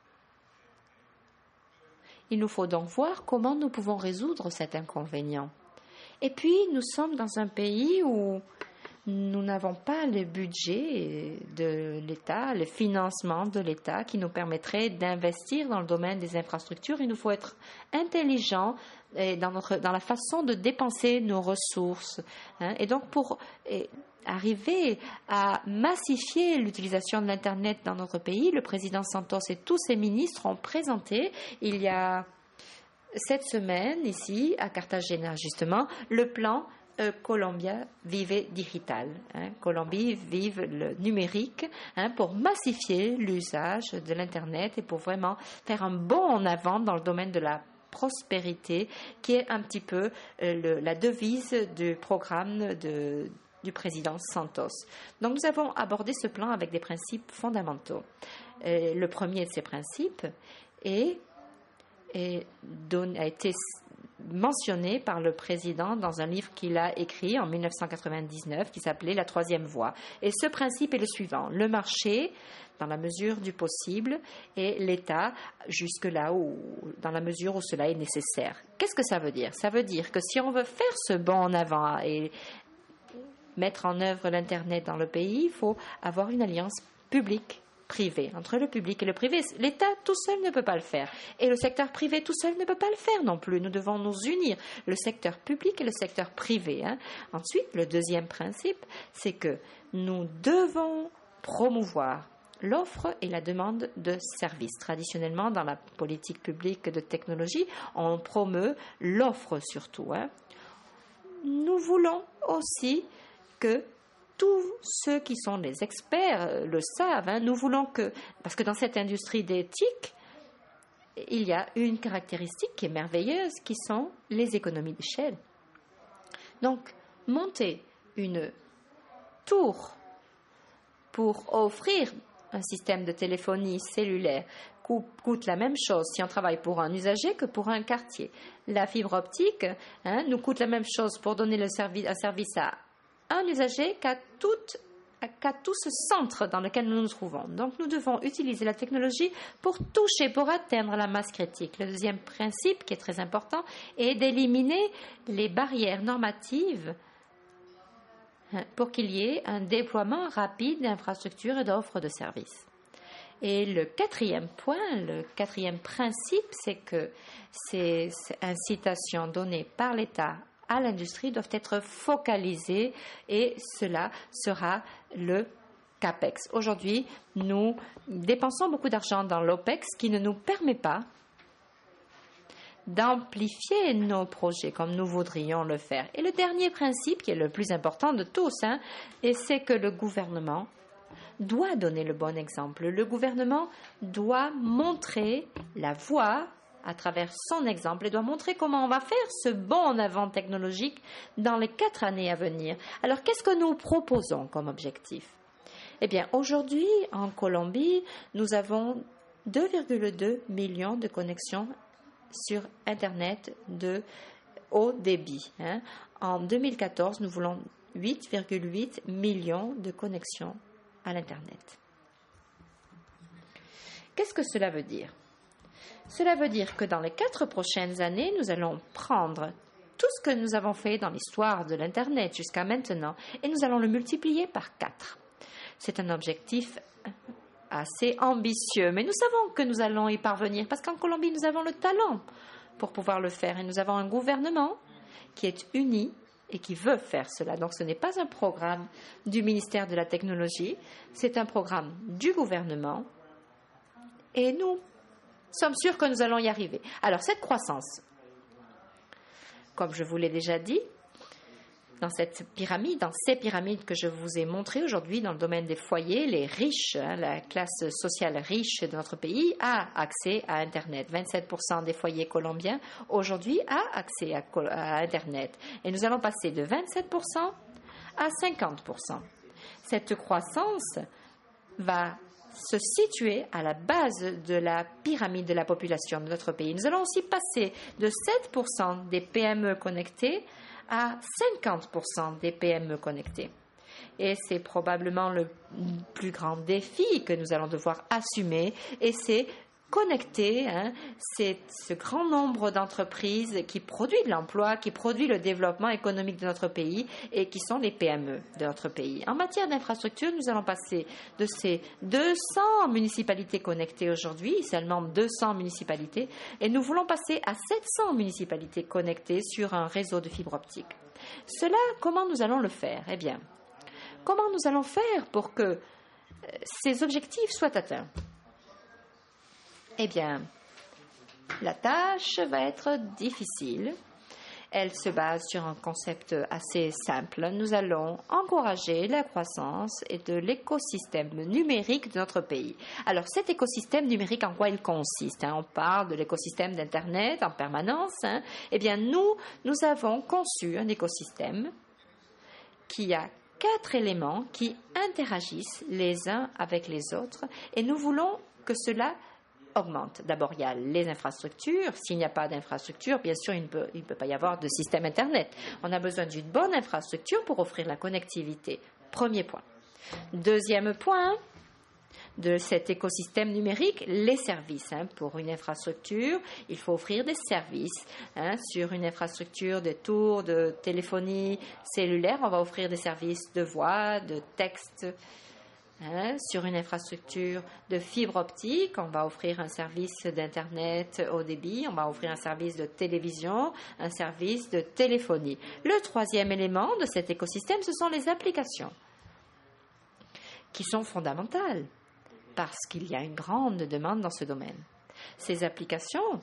Il nous faut donc voir comment nous pouvons résoudre cet inconvénient. Et puis, nous sommes dans un pays où nous n'avons pas le budget de l'État, le financement de l'État qui nous permettrait d'investir dans le domaine des infrastructures. Il nous faut être intelligent dans, notre, dans la façon de dépenser nos ressources. Hein. Et donc, pour et arriver à massifier l'utilisation de l'Internet dans notre pays, le président Santos et tous ses ministres ont présenté, il y a cette semaine, ici, à Cartagena, justement, le plan Euh, Colombia Vive Digital, hein, Colombie Vive le numérique, hein, pour massifier l'usage de l'Internet et pour vraiment faire un bond en avant dans le domaine de la prospérité, qui est un petit peu euh, le, la devise du programme de, du président Santos. Donc nous avons abordé ce plan avec des principes fondamentaux. Euh, le premier de ces principes est, est don, a été mentionné par le président dans un livre qu'il a écrit en mille neuf cent quatre-vingt-dix-neuf qui s'appelait La troisième voie. Et ce principe est le suivant: le marché, dans la mesure du possible, et l'État, jusque là où, dans la mesure où cela est nécessaire. Qu'est-ce que ça veut dire? Ça veut dire que si on veut faire ce bond en avant et mettre en œuvre l'Internet dans le pays, il faut avoir une alliance publique privé, entre le public et le privé. L'État tout seul ne peut pas le faire. Et le secteur privé tout seul ne peut pas le faire non plus. Nous devons nous unir, le secteur public et le secteur privé. Hein. Ensuite, le deuxième principe, c'est que nous devons promouvoir l'offre et la demande de services. Traditionnellement, dans la politique publique de technologie, on promeut l'offre surtout. Hein. Nous voulons aussi que tous ceux qui sont les experts le savent. Hein. Nous voulons que, parce que dans cette industrie d'éthique, il y a une caractéristique qui est merveilleuse, qui sont les économies d'échelle. Donc, monter une tour pour offrir un système de téléphonie cellulaire coûte la même chose si on travaille pour un usager que pour un quartier. La fibre optique, hein, nous coûte la même chose pour donner le servi- un service à un usager qu'à toute qu'à tout ce centre dans lequel nous nous trouvons. Donc, nous devons utiliser la technologie pour toucher, pour atteindre la masse critique. Le deuxième principe, qui est très important, est d'éliminer les barrières normatives pour qu'il y ait un déploiement rapide d'infrastructures et d'offres de services. Et le quatrième point, le quatrième principe, c'est que ces incitations données par l'État à l'industrie doivent être focalisées et cela sera le CAPEX. Aujourd'hui, nous dépensons beaucoup d'argent dans l'OPEX qui ne nous permet pas d'amplifier nos projets comme nous voudrions le faire. Et le dernier principe, qui est le plus important de tous, hein, et c'est que le gouvernement doit donner le bon exemple. Le gouvernement doit montrer la voie à travers son exemple et doit montrer comment on va faire ce bond en avant technologique dans les quatre années à venir. Alors, qu'est-ce que nous proposons comme objectif? Eh bien, aujourd'hui, en Colombie, nous avons deux virgule deux millions de connexions sur Internet de haut débit. Hein. En deux mille quatorze, nous voulons huit virgule huit millions de connexions à l'Internet. Qu'est-ce que cela veut dire? Cela veut dire que dans les quatre prochaines années, nous allons prendre tout ce que nous avons fait dans l'histoire de l'Internet jusqu'à maintenant et nous allons le multiplier par quatre. C'est un objectif assez ambitieux, mais nous savons que nous allons y parvenir parce qu'en Colombie, nous avons le talent pour pouvoir le faire et nous avons un gouvernement qui est uni et qui veut faire cela. Donc, ce n'est pas un programme du ministère de la Technologie, c'est un programme du gouvernement et nous sommes sûrs que nous allons y arriver. Alors, cette croissance, comme je vous l'ai déjà dit, dans cette pyramide, dans ces pyramides que je vous ai montrées aujourd'hui dans le domaine des foyers, les riches, hein, la classe sociale riche de notre pays a accès à Internet. vingt-sept pour cent des foyers colombiens aujourd'hui a accès à, à Internet. Et nous allons passer de vingt-sept pour cent à cinquante pour cent. Cette croissance va se situer à la base de la pyramide de la population de notre pays. Nous allons aussi passer de sept pour cent des P M E connectés à cinquante pour cent des P M E connectés. Et c'est probablement le plus grand défi que nous allons devoir assumer et c'est connecter hein, c'est ce grand nombre d'entreprises qui produisent de l'emploi, qui produisent le développement économique de notre pays et qui sont les P M E de notre pays. En matière d'infrastructure, nous allons passer de ces deux cents municipalités connectées aujourd'hui, seulement deux cents municipalités, et nous voulons passer à sept cents municipalités connectées sur un réseau de fibre optique. Cela, comment nous allons le faire? Eh bien, comment nous allons faire pour que ces objectifs soient atteints? Eh bien, la tâche va être difficile. Elle se base sur un concept assez simple. Nous allons encourager la croissance et de l'écosystème numérique de notre pays. Alors, cet écosystème numérique, en quoi il consiste hein? On parle de l'écosystème d'Internet en permanence. Hein? Eh bien, nous, nous avons conçu un écosystème qui a quatre éléments qui interagissent les uns avec les autres et nous voulons que cela augmente. D'abord, il y a les infrastructures. S'il n'y a pas d'infrastructure, bien sûr, il ne peut, il ne peut pas y avoir de système Internet. On a besoin d'une bonne infrastructure pour offrir la connectivité. Premier point. Deuxième point de cet écosystème numérique, les services. Hein. Pour une infrastructure, il faut offrir des services. Hein. Sur une infrastructure de tours de téléphonie cellulaire, on va offrir des services de voix, de texte. Hein, sur une infrastructure de fibre optique, on va offrir un service d'Internet haut débit, on va offrir un service de télévision, un service de téléphonie. Le troisième élément de cet écosystème, ce sont les applications qui sont fondamentales parce qu'il y a une grande demande dans ce domaine. Ces applications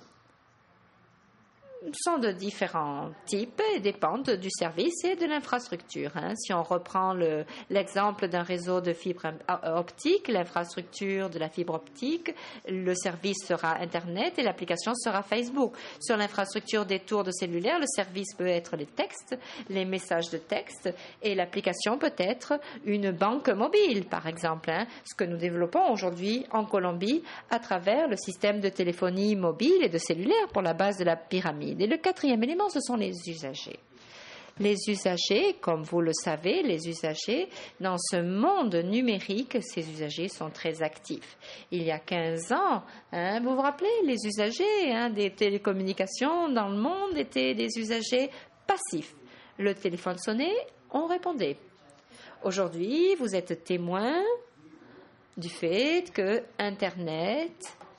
sont de différents types et dépendent du service et de l'infrastructure. Hein. Si on reprend le, l'exemple d'un réseau de fibre optique, l'infrastructure de la fibre optique, le service sera Internet et l'application sera Facebook. Sur l'infrastructure des tours de cellulaire, le service peut être les textes, les messages de texte et l'application peut être une banque mobile, par exemple. Hein. Ce que nous développons aujourd'hui en Colombie à travers le système de téléphonie mobile et de cellulaire pour la base de la pyramide. Et le quatrième élément, ce sont les usagers. Les usagers, comme vous le savez, les usagers, dans ce monde numérique, ces usagers sont très actifs. Il y a quinze ans, hein, vous vous rappelez, les usagers hein, des télécommunications dans le monde étaient des usagers passifs. Le téléphone sonnait, on répondait. Aujourd'hui, vous êtes témoin du fait que Internet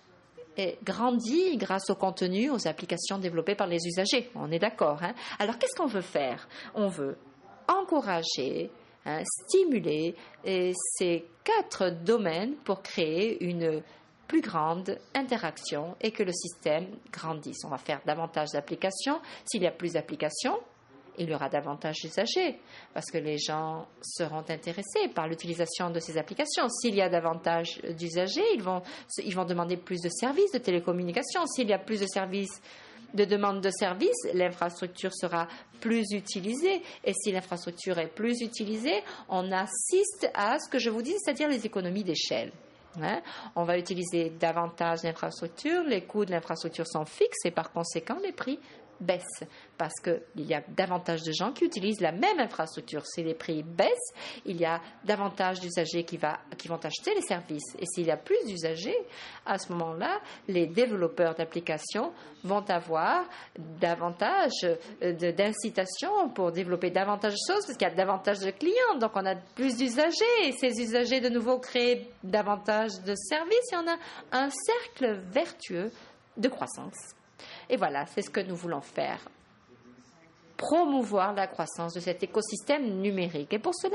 grandit grâce au contenu, aux applications développées par les usagers. On est d'accord. Hein? Alors, qu'est-ce qu'on veut faire? On veut encourager, hein, stimuler et ces quatre domaines pour créer une plus grande interaction et que le système grandisse. On va faire davantage d'applications. S'il y a plus d'applications, il y aura davantage d'usagers parce que les gens seront intéressés par l'utilisation de ces applications. S'il y a davantage d'usagers, ils vont, ils vont demander plus de services de télécommunications. S'il y a plus de services, de demande de services, l'infrastructure sera plus utilisée. Et si l'infrastructure est plus utilisée, on assiste à ce que je vous dis, c'est-à-dire les économies d'échelle. Hein? On va utiliser davantage d'infrastructures, les coûts de l'infrastructure sont fixes et par conséquent, les prix baisse parce qu'il y a davantage de gens qui utilisent la même infrastructure. Si les prix baissent, il y a davantage d'usagers qui, va, qui vont acheter les services. Et s'il y a plus d'usagers, à ce moment-là, les développeurs d'applications vont avoir davantage de, d'incitation pour développer davantage de choses parce qu'il y a davantage de clients. Donc, on a plus d'usagers et ces usagers, de nouveau, créent davantage de services. Et on a un cercle vertueux de croissance. Et voilà, c'est ce que nous voulons faire. Promouvoir la croissance de cet écosystème numérique. Et pour cela,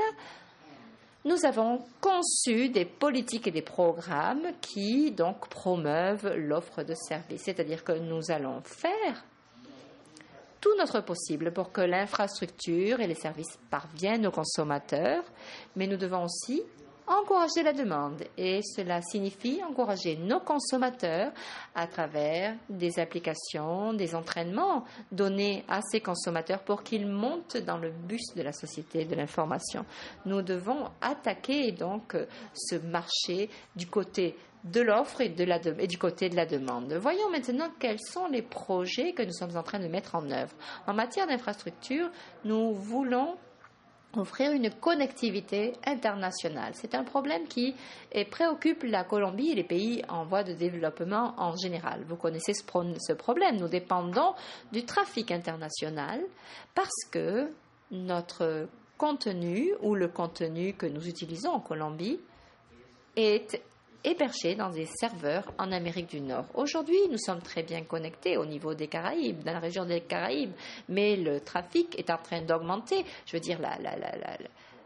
nous avons conçu des politiques et des programmes qui, donc, promeuvent l'offre de services. C'est-à-dire que nous allons faire tout notre possible pour que l'infrastructure et les services parviennent aux consommateurs, mais nous devons aussi encourager la demande et cela signifie encourager nos consommateurs à travers des applications, des entraînements donnés à ces consommateurs pour qu'ils montent dans le bus de la société de l'information. Nous devons attaquer donc ce marché du côté de l'offre et, de la de- et du côté de la demande. Voyons maintenant quels sont les projets que nous sommes en train de mettre en œuvre. En matière d'infrastructure, nous voulons offrir une connectivité internationale. C'est un problème qui est, préoccupe la Colombie et les pays en voie de développement en général. Vous connaissez ce, pro- ce problème. Nous dépendons du trafic international parce que notre contenu ou le contenu que nous utilisons en Colombie est hébergés dans des serveurs en Amérique du Nord. Aujourd'hui, nous sommes très bien connectés au niveau des Caraïbes, dans la région des Caraïbes, mais le trafic est en train d'augmenter. Je veux dire, la, la, la, la,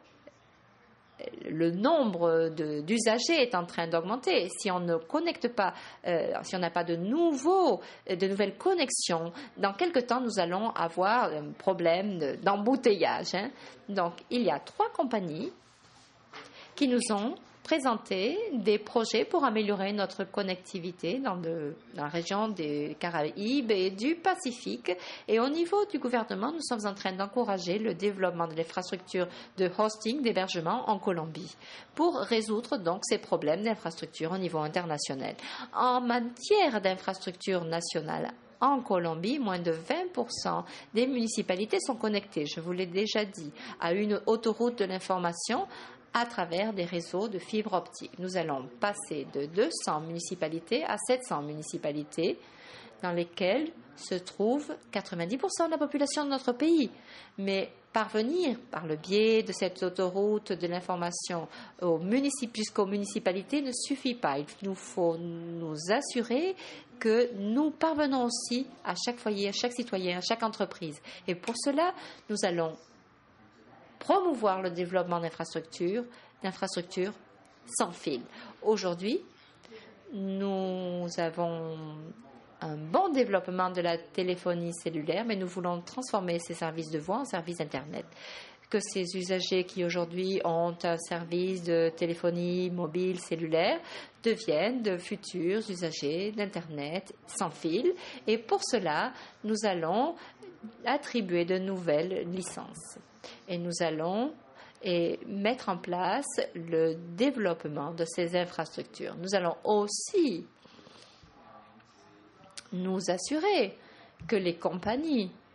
le nombre de, d'usagers est en train d'augmenter. Si on ne connecte pas, euh, si on n'a pas de, nouveaux, de nouvelles connexions, dans quelque temps, nous allons avoir un problème de, d'embouteillage. Hein. Donc, il y a trois compagnies qui nous ont présenter des projets pour améliorer notre connectivité dans, de, dans la région des Caraïbes et du Pacifique. Et au niveau du gouvernement, nous sommes en train d'encourager le développement de l'infrastructure de hosting, d'hébergement en Colombie pour résoudre donc ces problèmes d'infrastructure au niveau international. En matière d'infrastructure nationale, en Colombie, moins de vingt pour cent des municipalités sont connectées, je vous l'ai déjà dit, à une autoroute de l'information à travers des réseaux de fibres optiques. Nous allons passer de deux cents municipalités à sept cents municipalités dans lesquelles se trouve quatre-vingt-dix pour cent de la population de notre pays. Mais parvenir par le biais de cette autoroute de l'information aux municip- jusqu'aux municipalités ne suffit pas. Il nous faut nous assurer que nous parvenons aussi à chaque foyer, à chaque citoyen, à chaque entreprise. Et pour cela, nous allons promouvoir le développement d'infrastructures, d'infrastructures sans fil. Aujourd'hui, nous avons un bon développement de la téléphonie cellulaire, mais nous voulons transformer ces services de voix en services Internet. Que ces usagers qui aujourd'hui ont un service de téléphonie mobile cellulaire deviennent de futurs usagers d'Internet sans fil. Et pour cela, nous allons attribuer de nouvelles licences. Et nous allons et mettre en place le développement de ces infrastructures. Nous allons aussi nous assurer que les compagnies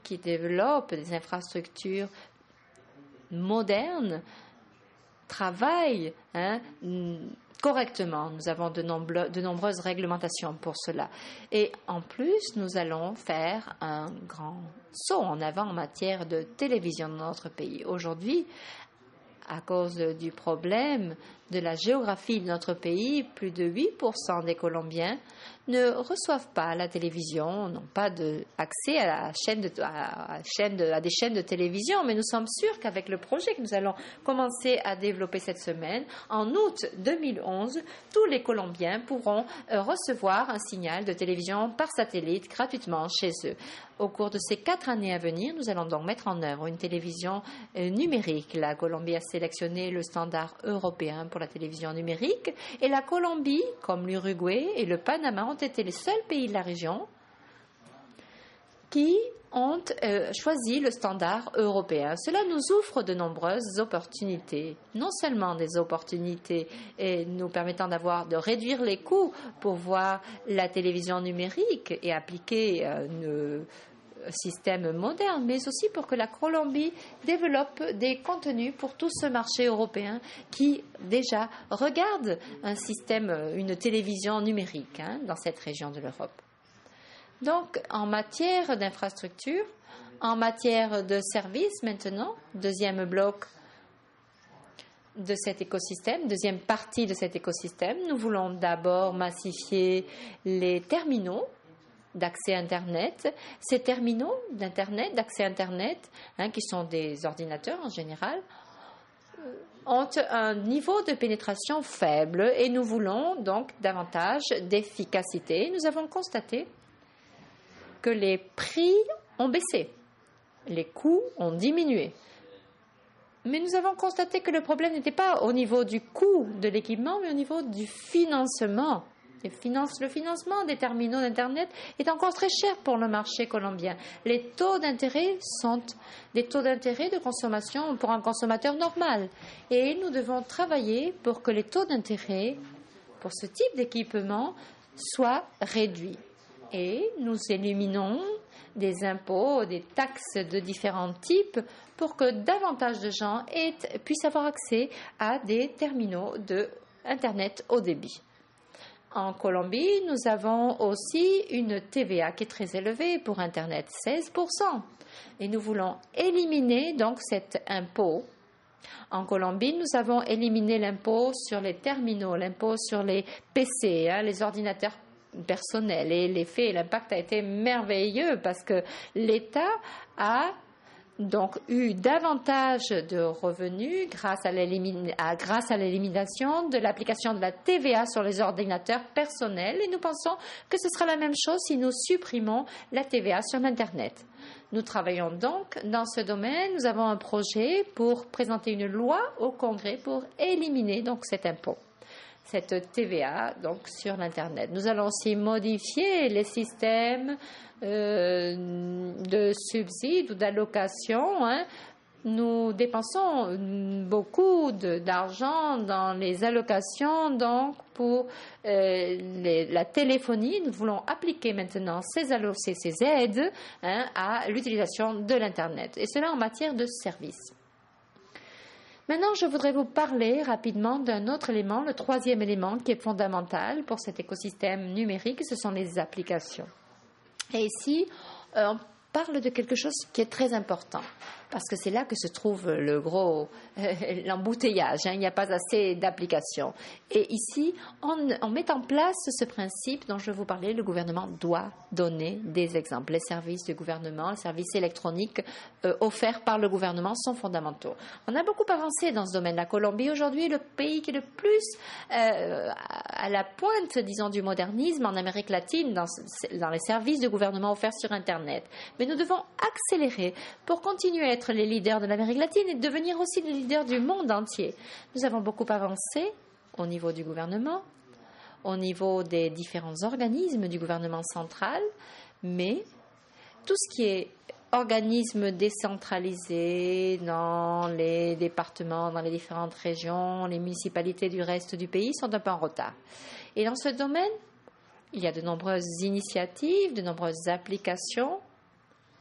qui développent des infrastructures modernes travaillent hein, correctement. Nous avons de, nombre, de nombreuses réglementations pour cela. Et en plus, nous allons faire un grand saut en avant en matière de télévision dans notre pays. Aujourd'hui, à cause du problème de la géographie de notre pays, plus de huit pour cent des Colombiens ne reçoivent pas la télévision, n'ont pas de, accès à, la chaîne de, à, à, chaîne de, à des chaînes de télévision. Mais nous sommes sûrs qu'avec le projet que nous allons commencer à développer cette semaine, en août deux mille onze, tous les Colombiens pourront euh, recevoir un signal de télévision par satellite gratuitement chez eux. Au cours de ces quatre années à venir, nous allons donc mettre en œuvre une télévision euh, numérique. La Colombie a sélectionné le standard européen pour la télévision numérique et la Colombie, comme l'Uruguay et le Panama, ont été les seuls pays de la région qui ont euh, choisi le standard européen. Cela nous offre de nombreuses opportunités, non seulement des opportunités et nous permettant d'avoir, de réduire les coûts pour voir la télévision numérique et appliquer euh, une système moderne, mais aussi pour que la Colombie développe des contenus pour tout ce marché européen qui déjà regarde un système, une télévision numérique hein, dans cette région de l'Europe. Donc, en matière d'infrastructure, en matière de services maintenant, deuxième bloc de cet écosystème, deuxième partie de cet écosystème, nous voulons d'abord massifier les terminaux d'accès Internet. Ces terminaux d'Internet, d'accès Internet, hein, qui sont des ordinateurs en général, ont un niveau de pénétration faible et nous voulons donc davantage d'efficacité. Nous avons constaté que les prix ont baissé, les coûts ont diminué. Mais nous avons constaté que le problème n'était pas au niveau du coût de l'équipement, mais au niveau du financement. Le financement des terminaux d'Internet est encore très cher pour le marché colombien. Les taux d'intérêt sont des taux d'intérêt de consommation pour un consommateur normal. Et nous devons travailler pour que les taux d'intérêt pour ce type d'équipement soient réduits. Et nous éliminons des impôts, des taxes de différents types pour que davantage de gens aient, puissent avoir accès à des terminaux d'Internet haut débit. En Colombie, nous avons aussi une T V A qui est très élevée pour Internet, seize pour cent. Et nous voulons éliminer donc cet impôt. En Colombie, nous avons éliminé l'impôt sur les terminaux, l'impôt sur les P C, hein, les ordinateurs personnels. Et l'effet et l'impact a été merveilleux parce que l'État a donc eu davantage de revenus grâce à l'élimination de l'application de la T V A sur les ordinateurs personnels et nous pensons que ce sera la même chose si nous supprimons la T V A sur l'Internet. Nous travaillons donc dans ce domaine. Nous avons un projet pour présenter une loi au Congrès pour éliminer donc cet impôt, cette T V A donc sur l'Internet. Nous allons aussi modifier les systèmes euh, de subsides ou d'allocations. Hein. Nous dépensons beaucoup de, d'argent dans les allocations donc pour euh, les, la téléphonie. Nous voulons appliquer maintenant ces, allo- ces, ces aides hein, à l'utilisation de l'Internet et cela en matière de services. Maintenant, je voudrais vous parler rapidement d'un autre élément, le troisième élément qui est fondamental pour cet écosystème numérique, ce sont les applications. Et ici, euh, on parle de quelque chose qui est très important, parce que c'est là que se trouve le gros, euh, l'embouteillage. Hein, il n'y a pas assez d'applications. Et ici, on, on met en place ce principe dont je vais vous parler. Le gouvernement doit donner des exemples. Les services du gouvernement, les services électroniques euh, offerts par le gouvernement sont fondamentaux. On a beaucoup avancé dans ce domaine. La Colombie, aujourd'hui, est le pays qui est le plus euh, à la pointe, disons, du modernisme en Amérique latine dans, dans les services du gouvernement offerts sur Internet. Mais nous devons accélérer pour continuer à être les leaders de l'Amérique latine et devenir aussi les leaders du monde entier. Nous avons beaucoup avancé au niveau du gouvernement, au niveau des différents organismes du gouvernement central, mais tout ce qui est organismes décentralisés dans les départements, dans les différentes régions, les municipalités du reste du pays sont un peu en retard. Et dans ce domaine, il y a de nombreuses initiatives, de nombreuses applications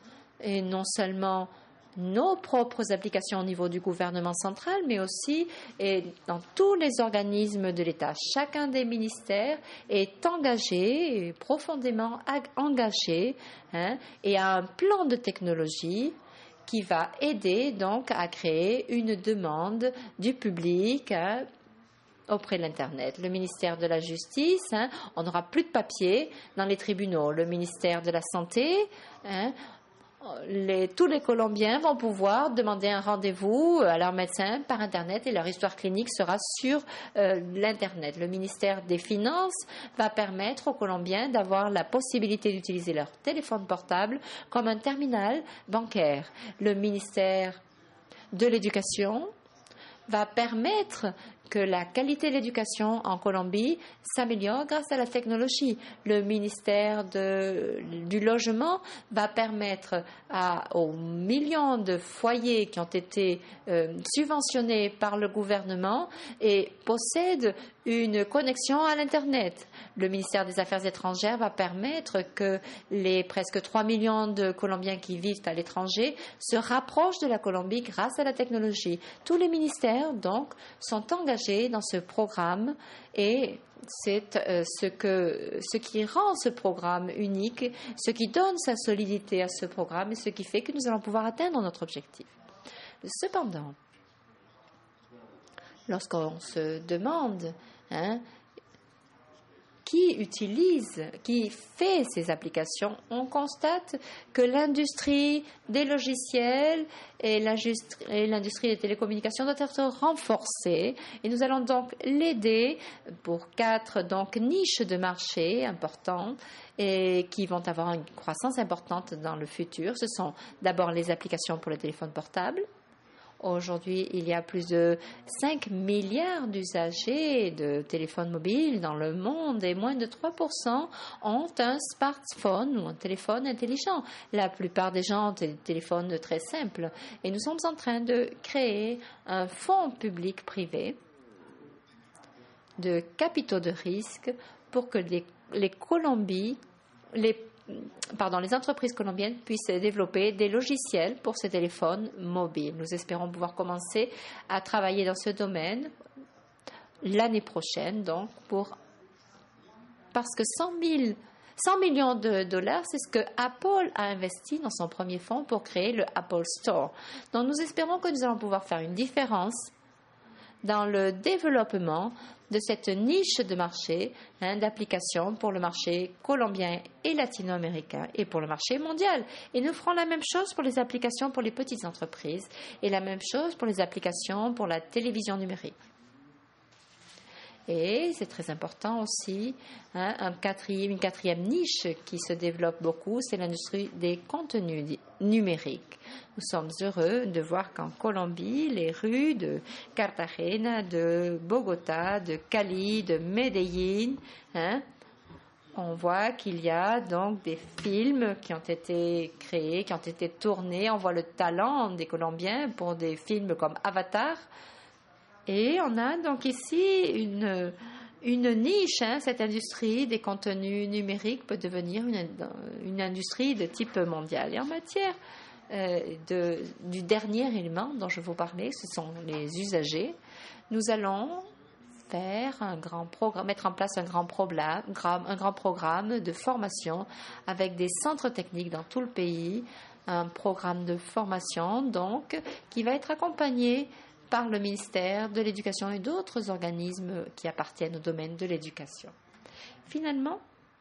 et non seulement nos propres applications au niveau du gouvernement central, mais aussi et dans tous les organismes de l'État. Chacun des ministères est engagé, profondément engagé, hein, et a un plan de technologie qui va aider donc à créer une demande du public, hein, auprès de l'Internet. Le ministère de la Justice, hein, on n'aura plus de papier dans les tribunaux. Le ministère de la Santé, hein, les, tous les Colombiens vont pouvoir demander un rendez-vous à leur médecin par Internet et leur histoire clinique sera sur euh, l'Internet. Le ministère des Finances va permettre aux Colombiens d'avoir la possibilité d'utiliser leur téléphone portable comme un terminal bancaire. Le ministère de l'Éducation va permettre que la qualité de l'éducation en Colombie s'améliore grâce à la technologie. Le ministère de, du Logement va permettre à, aux millions de foyers qui ont été euh, subventionnés par le gouvernement et possèdent une connexion à l'Internet. Le ministère des Affaires étrangères va permettre que les presque trois millions de Colombiens qui vivent à l'étranger se rapprochent de la Colombie grâce à la technologie. Tous les ministères, donc, sont engagés dans ce programme et c'est euh, ce, que, ce qui rend ce programme unique, ce qui donne sa solidité à ce programme et ce qui fait que nous allons pouvoir atteindre notre objectif. Cependant, lorsqu'on se demande hein, qui utilise, qui fait ces applications, on constate que l'industrie des logiciels et l'industrie des télécommunications doit être renforcée et nous allons donc l'aider pour quatre donc, niches de marché importantes et qui vont avoir une croissance importante dans le futur. Ce sont d'abord les applications pour le téléphone portable. Aujourd'hui, il y a plus de cinq milliards d'usagers de téléphones mobiles dans le monde et moins de trois pour cent ont un smartphone ou un téléphone intelligent. La plupart des gens ont des téléphones très simples et nous sommes en train de créer un fonds public-privé de capitaux de risque pour que les, les Colombies, les Pardon, les entreprises colombiennes puissent développer des logiciels pour ces téléphones mobiles. Nous espérons pouvoir commencer à travailler dans ce domaine l'année prochaine, donc pour parce que cent millions de dollars, c'est ce que Apple a investi dans son premier fonds pour créer le Apple Store. Donc nous espérons que nous allons pouvoir faire une différence dans le développement de cette niche de marché hein, d'applications pour le marché colombien et latino-américain et pour le marché mondial. Et nous ferons la même chose pour les applications pour les petites entreprises et la même chose pour les applications pour la télévision numérique. Et c'est très important aussi, hein, un quatrième, une quatrième niche qui se développe beaucoup, c'est l'industrie des contenus numériques. Nous sommes heureux de voir qu'en Colombie, les rues de Cartagena, de Bogota, de Cali, de Medellín, hein, on voit qu'il y a donc des films qui ont été créés, qui ont été tournés. On voit le talent des Colombiens pour des films comme Avatar. Et on a donc ici une, une niche, hein, cette industrie des contenus numériques peut devenir une, une industrie de type mondial. Et en matière euh, de, du dernier élément dont je vous parlais, ce sont les usagers, nous allons faire un grand programme, mettre en place un grand, programme, un grand programme de formation avec des centres techniques dans tout le pays, un programme de formation donc qui va être accompagné par le ministère de l'Éducation et d'autres organismes qui appartiennent au domaine de l'éducation. Finalement,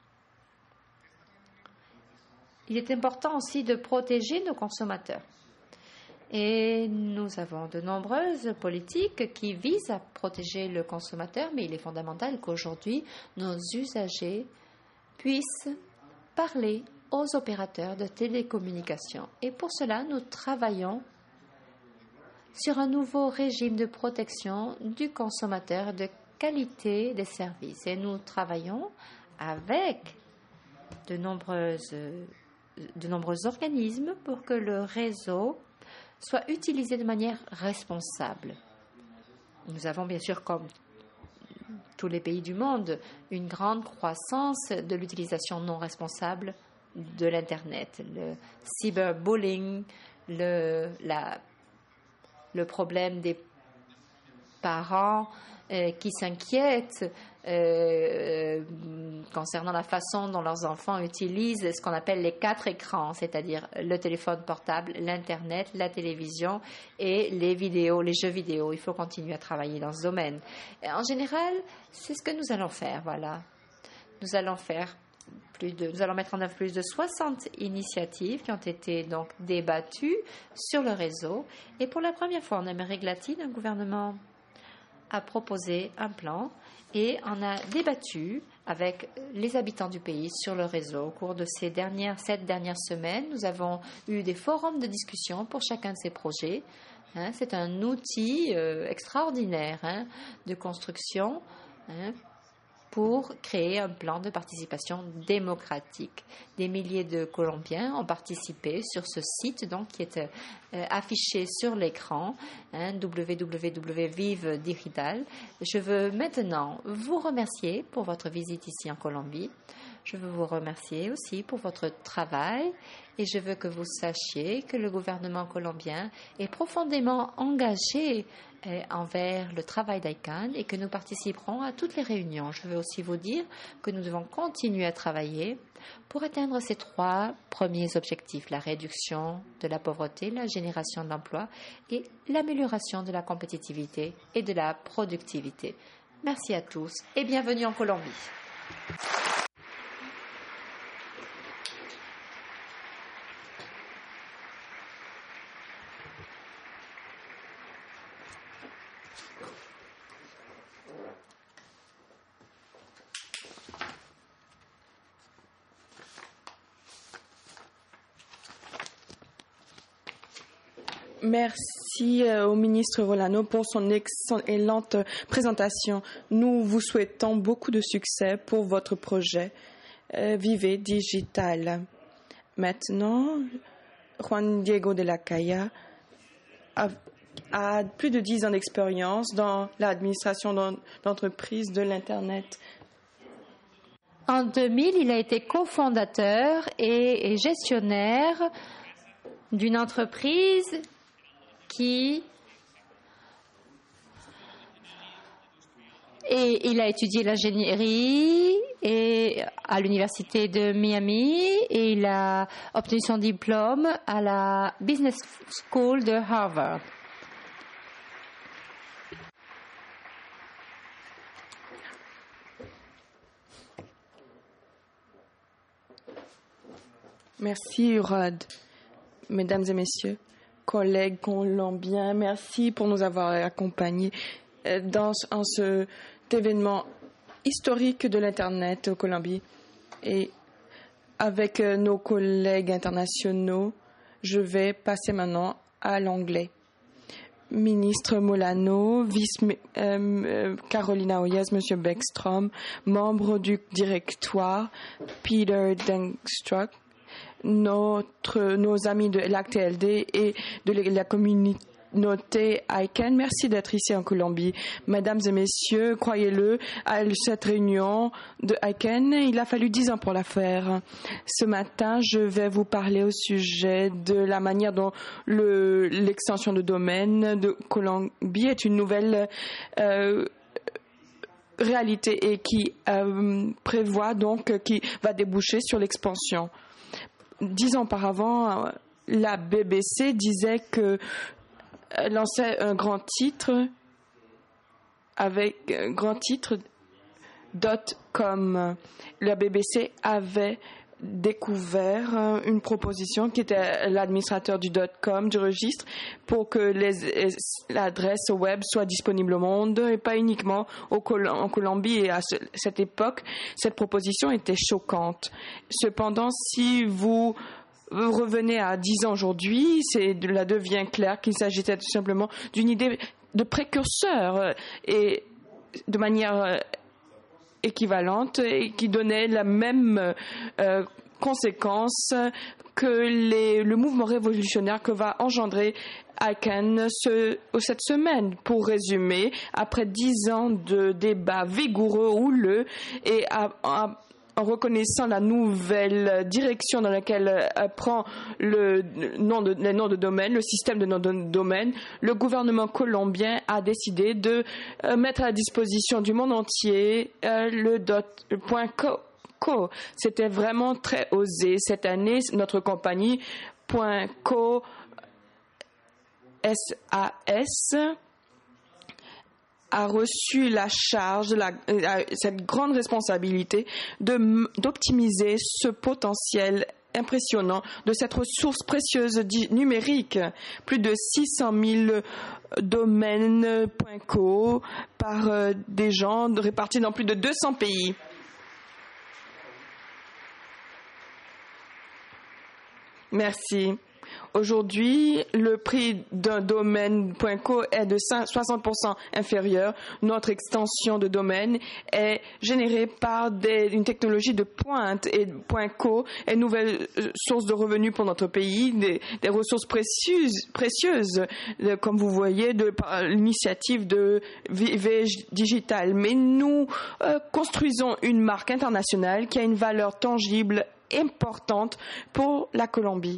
il est important aussi de protéger nos consommateurs. Et nous avons de nombreuses politiques qui visent à protéger le consommateur, mais il est fondamental qu'aujourd'hui, nos usagers puissent parler aux opérateurs de télécommunications. Et pour cela, nous travaillons sur un nouveau régime de protection du consommateur et de qualité des services. Et nous travaillons avec de, nombreuses, de nombreux organismes pour que le réseau soit utilisé de manière responsable. Nous avons bien sûr, comme tous les pays du monde, une grande croissance de l'utilisation non responsable de l'Internet, le cyberbullying, le, la, le problème des parents euh, qui s'inquiètent euh, concernant la façon dont leurs enfants utilisent ce qu'on appelle les quatre écrans, c'est-à-dire le téléphone portable, l'Internet, la télévision et les vidéos, les jeux vidéo. Il faut continuer à travailler dans ce domaine. Et en général, c'est ce que nous allons faire, voilà. Nous allons faire plus de, nous allons mettre en œuvre plus de soixante initiatives qui ont été donc débattues sur le réseau. Et pour la première fois en Amérique latine, un gouvernement a proposé un plan et on a débattu avec les habitants du pays sur le réseau. Au cours de ces dernières, sept dernières semaines, nous avons eu des forums de discussion pour chacun de ces projets. Hein, c'est un outil euh, extraordinaire hein, de construction hein, pour créer un plan de participation démocratique. Des milliers de Colombiens ont participé sur ce site donc, qui est euh, affiché sur l'écran, hein, w w w point vive digital. Je veux maintenant vous remercier pour votre visite ici en Colombie. Je veux vous remercier aussi pour votre travail et je veux que vous sachiez que le gouvernement colombien est profondément engagé euh, envers le travail d'I C A N et que nous participerons à toutes les réunions. Je veux aussi vous dire que nous devons continuer à travailler pour atteindre ces trois premiers objectifs, la réduction de la pauvreté, la génération d'emplois et l'amélioration de la compétitivité et de la productivité. Merci à tous et bienvenue en Colombie.
Merci au ministre Rolano pour son excellente présentation. Nous vous souhaitons beaucoup de succès pour votre projet euh, Vive Digital. Maintenant, Juan Diego de la Caya a, a plus de dix ans d'expérience dans l'administration d'entreprises de l'Internet.
En deux mille, il a été cofondateur et, et gestionnaire d'une entreprise qui et il a étudié l'ingénierie et à l'université de Miami et il a obtenu son diplôme à la Business School de Harvard.
Merci Rod. Mesdames et messieurs, collègues colombiens, merci pour nous avoir accompagnés dans en cet événement historique de l'Internet au Colombie. Et avec nos collègues internationaux, je vais passer maintenant à l'anglais. Ministre Molano, vice euh, Carolina Oyes, Monsieur Beckstrom, membre du directoire Peter Dengstruck, Notre, nos amis de l'A C T L D et de la communauté I C A N. Merci d'être ici en Colombie. Mesdames et messieurs, croyez-le, à cette réunion de I C A N, il a fallu dix ans pour la faire. Ce matin, je vais vous parler au sujet de la manière dont le, l'extension de domaine de Colombie est une nouvelle euh, réalité et qui euh, prévoit donc, qui va déboucher sur l'expansion. Dix ans auparavant, la B B C disait que lançait un grand titre avec un grand titre .com. La B B C avait découvert une proposition qui était l'administrateur du .com, du registre, pour que les, l'adresse web soit disponible au monde et pas uniquement au Col- en Colombie. Et à ce, cette époque, cette proposition était choquante. Cependant, si vous vous revenez à dix ans aujourd'hui, c'est, là devient clair qu'il s'agissait tout simplement d'une idée de précurseur et de manière équivalente et qui donnait la même euh, conséquence que les, le mouvement révolutionnaire que va engendrer I C A N ce, cette semaine. Pour résumer, après dix ans de débats vigoureux, houleux et à, à, en reconnaissant la nouvelle direction dans laquelle euh, prend le nom de, les noms de domaine, le système de noms de domaine, le gouvernement colombien a décidé de euh, mettre à la disposition du monde entier euh, le dot, le point co. co. C'était vraiment très osé. Cette année, notre compagnie .co S A S a reçu la charge, la, cette grande responsabilité de, d'optimiser ce potentiel impressionnant de cette ressource précieuse numérique. Plus de six cent mille domaines .co par euh, des gens répartis dans plus de deux cents pays. Merci. Aujourd'hui, le prix d'un domaine .co est de soixante pour cent inférieur. Notre extension de domaine est générée par des, une technologie de pointe et .co est une nouvelle source de revenus pour notre pays, des, des ressources précieuses, précieuses de, comme vous voyez, de par l'initiative de V I G Digital. Mais nous euh, construisons une marque internationale qui a une valeur tangible importante pour la Colombie.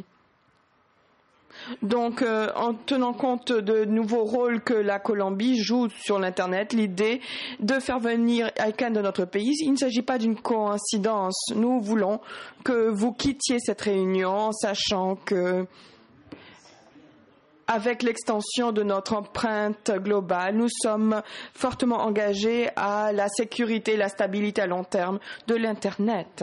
Donc, euh, en tenant compte de nouveaux rôles que la Colombie joue sur l'Internet, l'idée de faire venir I C A N de notre pays, il ne s'agit pas d'une coïncidence. Nous voulons que vous quittiez cette réunion en sachant que, avec l'extension de notre empreinte globale, nous sommes fortement engagés à la sécurité et la stabilité à long terme de l'Internet.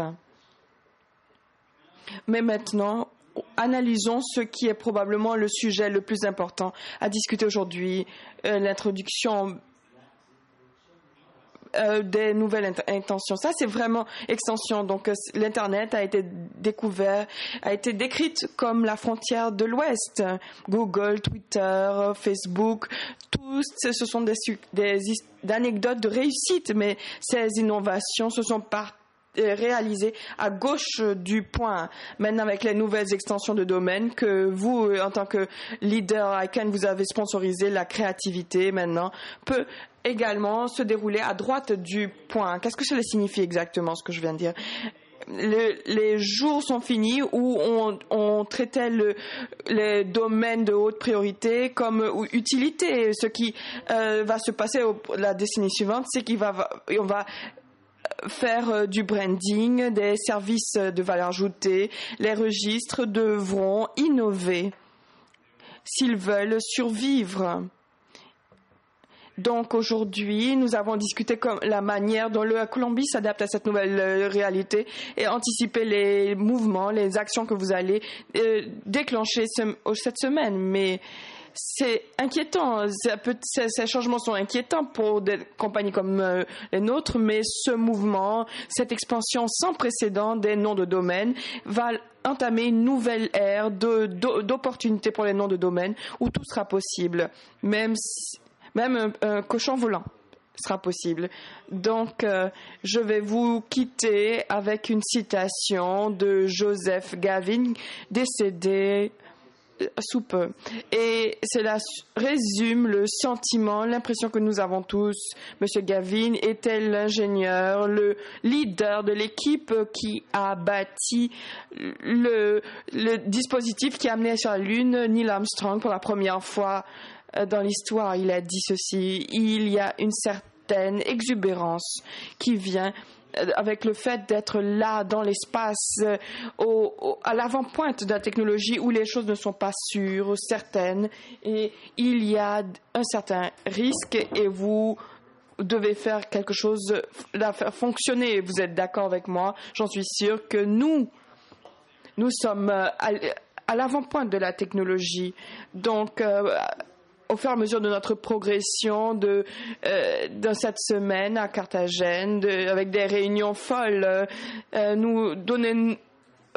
Mais maintenant, analysons ce qui est probablement le sujet le plus important à discuter aujourd'hui, euh, l'introduction euh, des nouvelles int- intentions. Ça, c'est vraiment extension. Donc, euh, l'Internet a été découvert, a été décrite comme la frontière de l'Ouest. Google, Twitter, Facebook, tous, ce sont des, des, des anecdotes de réussite, mais ces innovations se sont parties réalisé à gauche du point. Maintenant, avec les nouvelles extensions de domaine que vous, en tant que leader I C A N, vous avez sponsorisé, la créativité maintenant peut également se dérouler à droite du point. Qu'est-ce que cela signifie exactement, ce que je viens de dire? Le, les jours sont finis où on, on traitait le, les domaines de haute priorité comme utilité. Ce qui euh, va se passer au, la décennie suivante, c'est qu'on va, on va faire du branding, des services de valeur ajoutée. Les registres devront innover s'ils veulent survivre. Donc aujourd'hui, nous avons discuté comme la manière dont la Colombie s'adapte à cette nouvelle réalité et anticiper les mouvements, les actions que vous allez euh, déclencher ce, cette semaine. Mais c'est inquiétant. Peut, ces, ces changements sont inquiétants pour des compagnies comme euh, les nôtres, mais ce mouvement, cette expansion sans précédent des noms de domaine va entamer une nouvelle ère de, de, d'opportunités pour les noms de domaine où tout sera possible, même, si, même un, un cochon volant sera possible. Donc, euh, je vais vous quitter avec une citation de Joseph Gavin, décédé sous peu. Et cela résume le sentiment, l'impression que nous avons tous. Monsieur Gavin était l'ingénieur, le leader de l'équipe qui a bâti le, le dispositif qui a amené sur la Lune Neil Armstrong pour la première fois dans l'histoire. Il a dit ceci: il y a une certaine exubérance qui vient avec le fait d'être là dans l'espace, au, au, à l'avant-pointe de la technologie où les choses ne sont pas sûres, certaines, et il y a un certain risque et vous devez faire quelque chose, la faire fonctionner. Vous êtes d'accord avec moi? J'en suis sûre que nous, nous sommes à, à l'avant-pointe de la technologie. Donc, euh, au fur et à mesure de notre progression de, euh, de cette semaine à Carthagène, de, avec des réunions folles, euh, nous donner... Euh,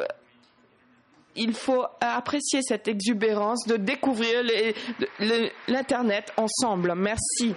il faut apprécier cette exubérance de découvrir les, les, l'Internet ensemble. Merci.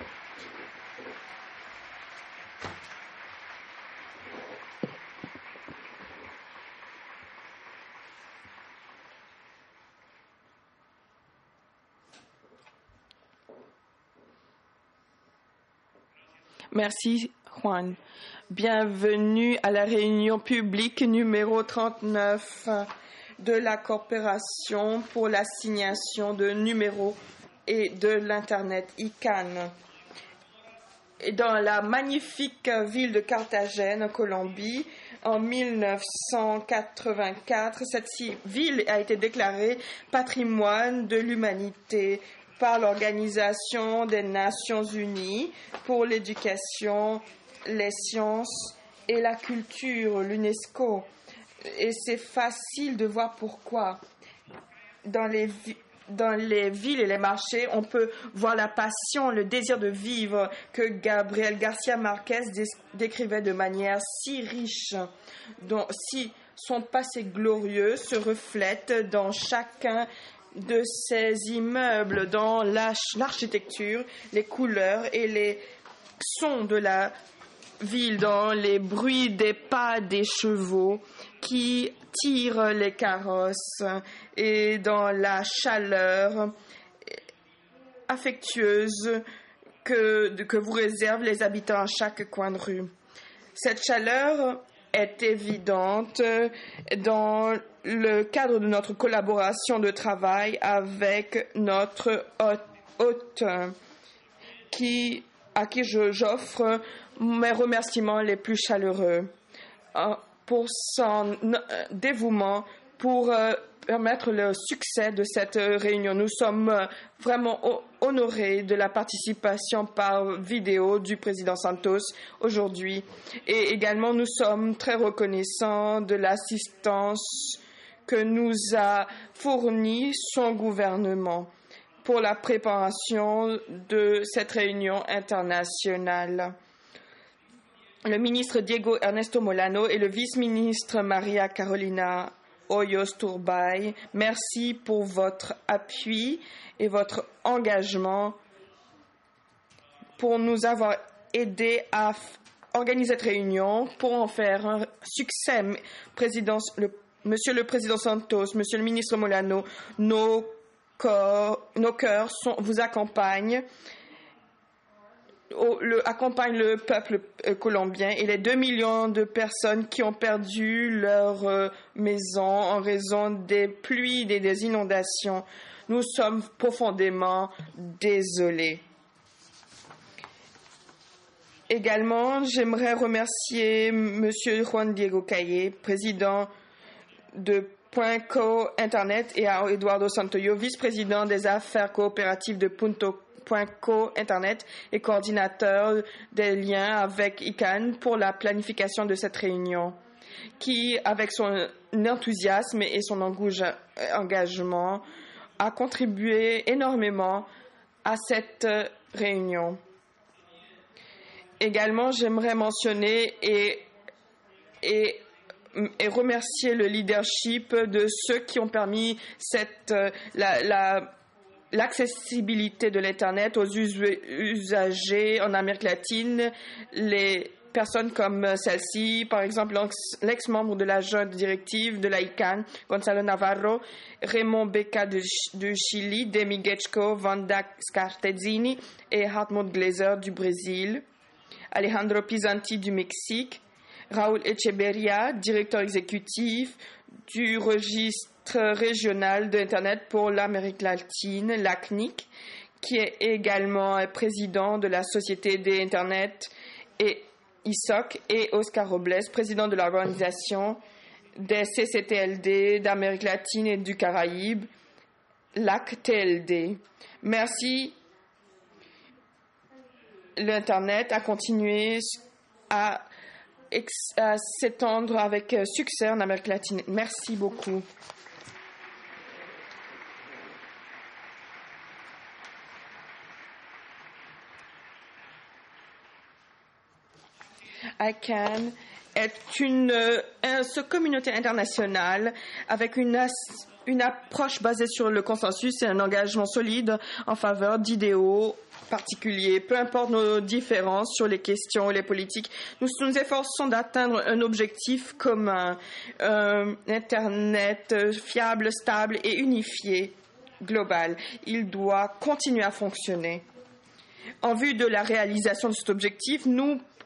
Merci, Juan. Bienvenue à la réunion publique numéro trente-neuf de la coopération pour l'assignation de numéros et de l'Internet I C A N. Et dans la magnifique ville de Carthagène, en Colombie, en mille neuf cent quatre-vingt-quatre, cette ville a été déclarée patrimoine de l'humanité par l'Organisation des Nations Unies pour l'éducation, les sciences et la culture, l'UNESCO. Et c'est facile de voir pourquoi. Dans les, vi- dans les villes et les marchés, on peut voir la passion, le désir de vivre que Gabriel Garcia Marquez dé- décrivait de manière si riche, dont si son passé glorieux se reflète dans chacun de ces immeubles, dans l'arch- l'architecture, les couleurs et les sons de la ville, dans les bruits des pas des chevaux qui tirent les carrosses et dans la chaleur affectueuse que, que vous réservent les habitants à chaque coin de rue. Cette chaleur est évidente dans le cadre de notre collaboration de travail avec notre hôte, qui, à qui je, j'offre mes remerciements les plus chaleureux pour son dévouement pour permettre le succès de cette réunion. Nous sommes vraiment honorés de la participation par vidéo du président Santos aujourd'hui et également nous sommes très reconnaissants de l'assistance que nous a fournie son gouvernement pour la préparation de cette réunion internationale. Le ministre Diego Ernesto Molano et le vice-ministre Maria Carolina Hoyos Turbay, merci pour votre appui et votre engagement pour nous avoir aidés à organiser cette réunion, pour en faire un succès. Président, le, Monsieur le Président Santos, Monsieur le ministre Molano, nos, corps, nos cœurs sont, vous accompagnent. Le, accompagne le peuple euh, colombien et les deux millions de personnes qui ont perdu leur euh, maison en raison des pluies et des inondations. Nous sommes profondément désolés. Également, j'aimerais remercier M. Juan Diego Calle, président de Point Co Internet, et à Eduardo Santoyo, vice-président des affaires coopératives de Punto Point Co Internet et coordinateur des liens avec I C A N pour la planification de cette réunion, qui, avec son enthousiasme et son engagement, a contribué énormément à cette réunion. Également, j'aimerais mentionner et, et, et remercier le leadership de ceux qui ont permis cette, la, la l'accessibilité de l'Internet aux usagers en Amérique latine, les personnes comme celle-ci, par exemple l'ex-membre de la junte directive de la I C A N, Gonzalo Navarro, Raymond Beca de, de Chili, Demi Getchko, Wanda Scartezzini et Hartmut Glaser du Brésil, Alejandro Pisanti du Mexique, Raúl Echeverria, directeur exécutif du registre régional d'Internet pour l'Amérique latine, l'A C N I C, qui est également président de la Société des Internet et I S O C, et Oscar Robles, président de l'Organisation des C C T L D d'Amérique latine et du Caraïbe, l'A C T L D. Merci. L'Internet a continué à, à s'étendre avec succès en Amérique latine. Merci beaucoup. I C A N est une, une, une communauté internationale avec une, une approche basée sur le consensus et un engagement solide en faveur d'idéaux particuliers. Peu importe nos différences sur les questions et les politiques, nous nous efforçons d'atteindre un objectif commun, un Internet fiable, stable et unifié, global. Il doit continuer à fonctionner. En vue de la réalisation de cet objectif, nous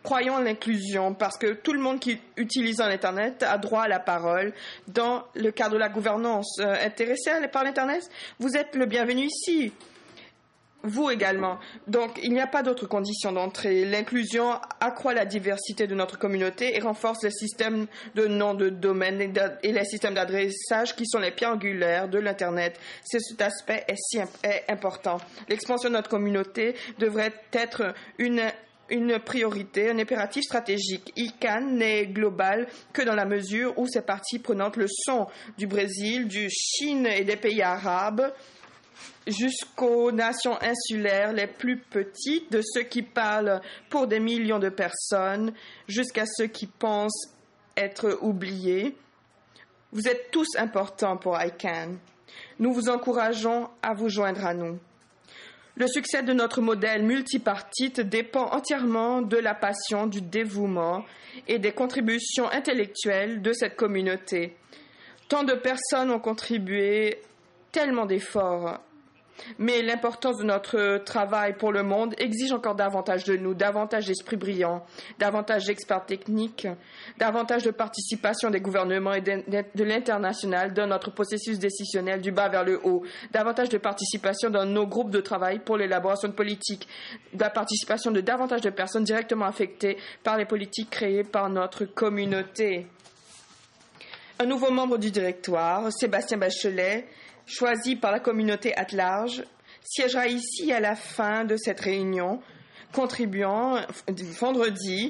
croyons en l'inclusion parce que tout le monde qui utilise l'Internet a droit à la parole dans le cadre de la gouvernance. Euh, intéressé par l'Internet, vous êtes le bienvenu ici. Vous également. Donc, il n'y a pas d'autres conditions d'entrée. L'inclusion accroît la diversité de notre communauté et renforce le système de noms de domaine et les systèmes d'adressage qui sont les pierres angulaires de l'Internet. C'est cet aspect est si est important. L'expansion de notre communauté devrait être une une priorité, un impératif stratégique. I C A N n'est global que dans la mesure où ses parties prenantes le sont du Brésil, du Chine et des pays arabes, jusqu'aux nations insulaires les plus petites, de ceux qui parlent pour des millions de personnes, jusqu'à ceux qui pensent être oubliés. Vous êtes tous importants pour I C A N. Nous vous encourageons à vous joindre à nous. Le succès de notre modèle multipartite dépend entièrement de la passion, du dévouement et des contributions intellectuelles de cette communauté. Tant de personnes ont contribué, tellement d'efforts. Mais l'importance de notre travail pour le monde exige encore davantage de nous, davantage d'esprits brillants, davantage d'experts techniques, davantage de participation des gouvernements et de, de, de l'international dans notre processus décisionnel du bas vers le haut, davantage de participation dans nos groupes de travail pour l'élaboration de politiques, de la participation de davantage de personnes directement affectées par les politiques créées par notre communauté. Un nouveau membre du directoire, Sébastien Bachelet, choisi par la communauté at large, siégera ici à la fin de cette réunion, contribuant vendredi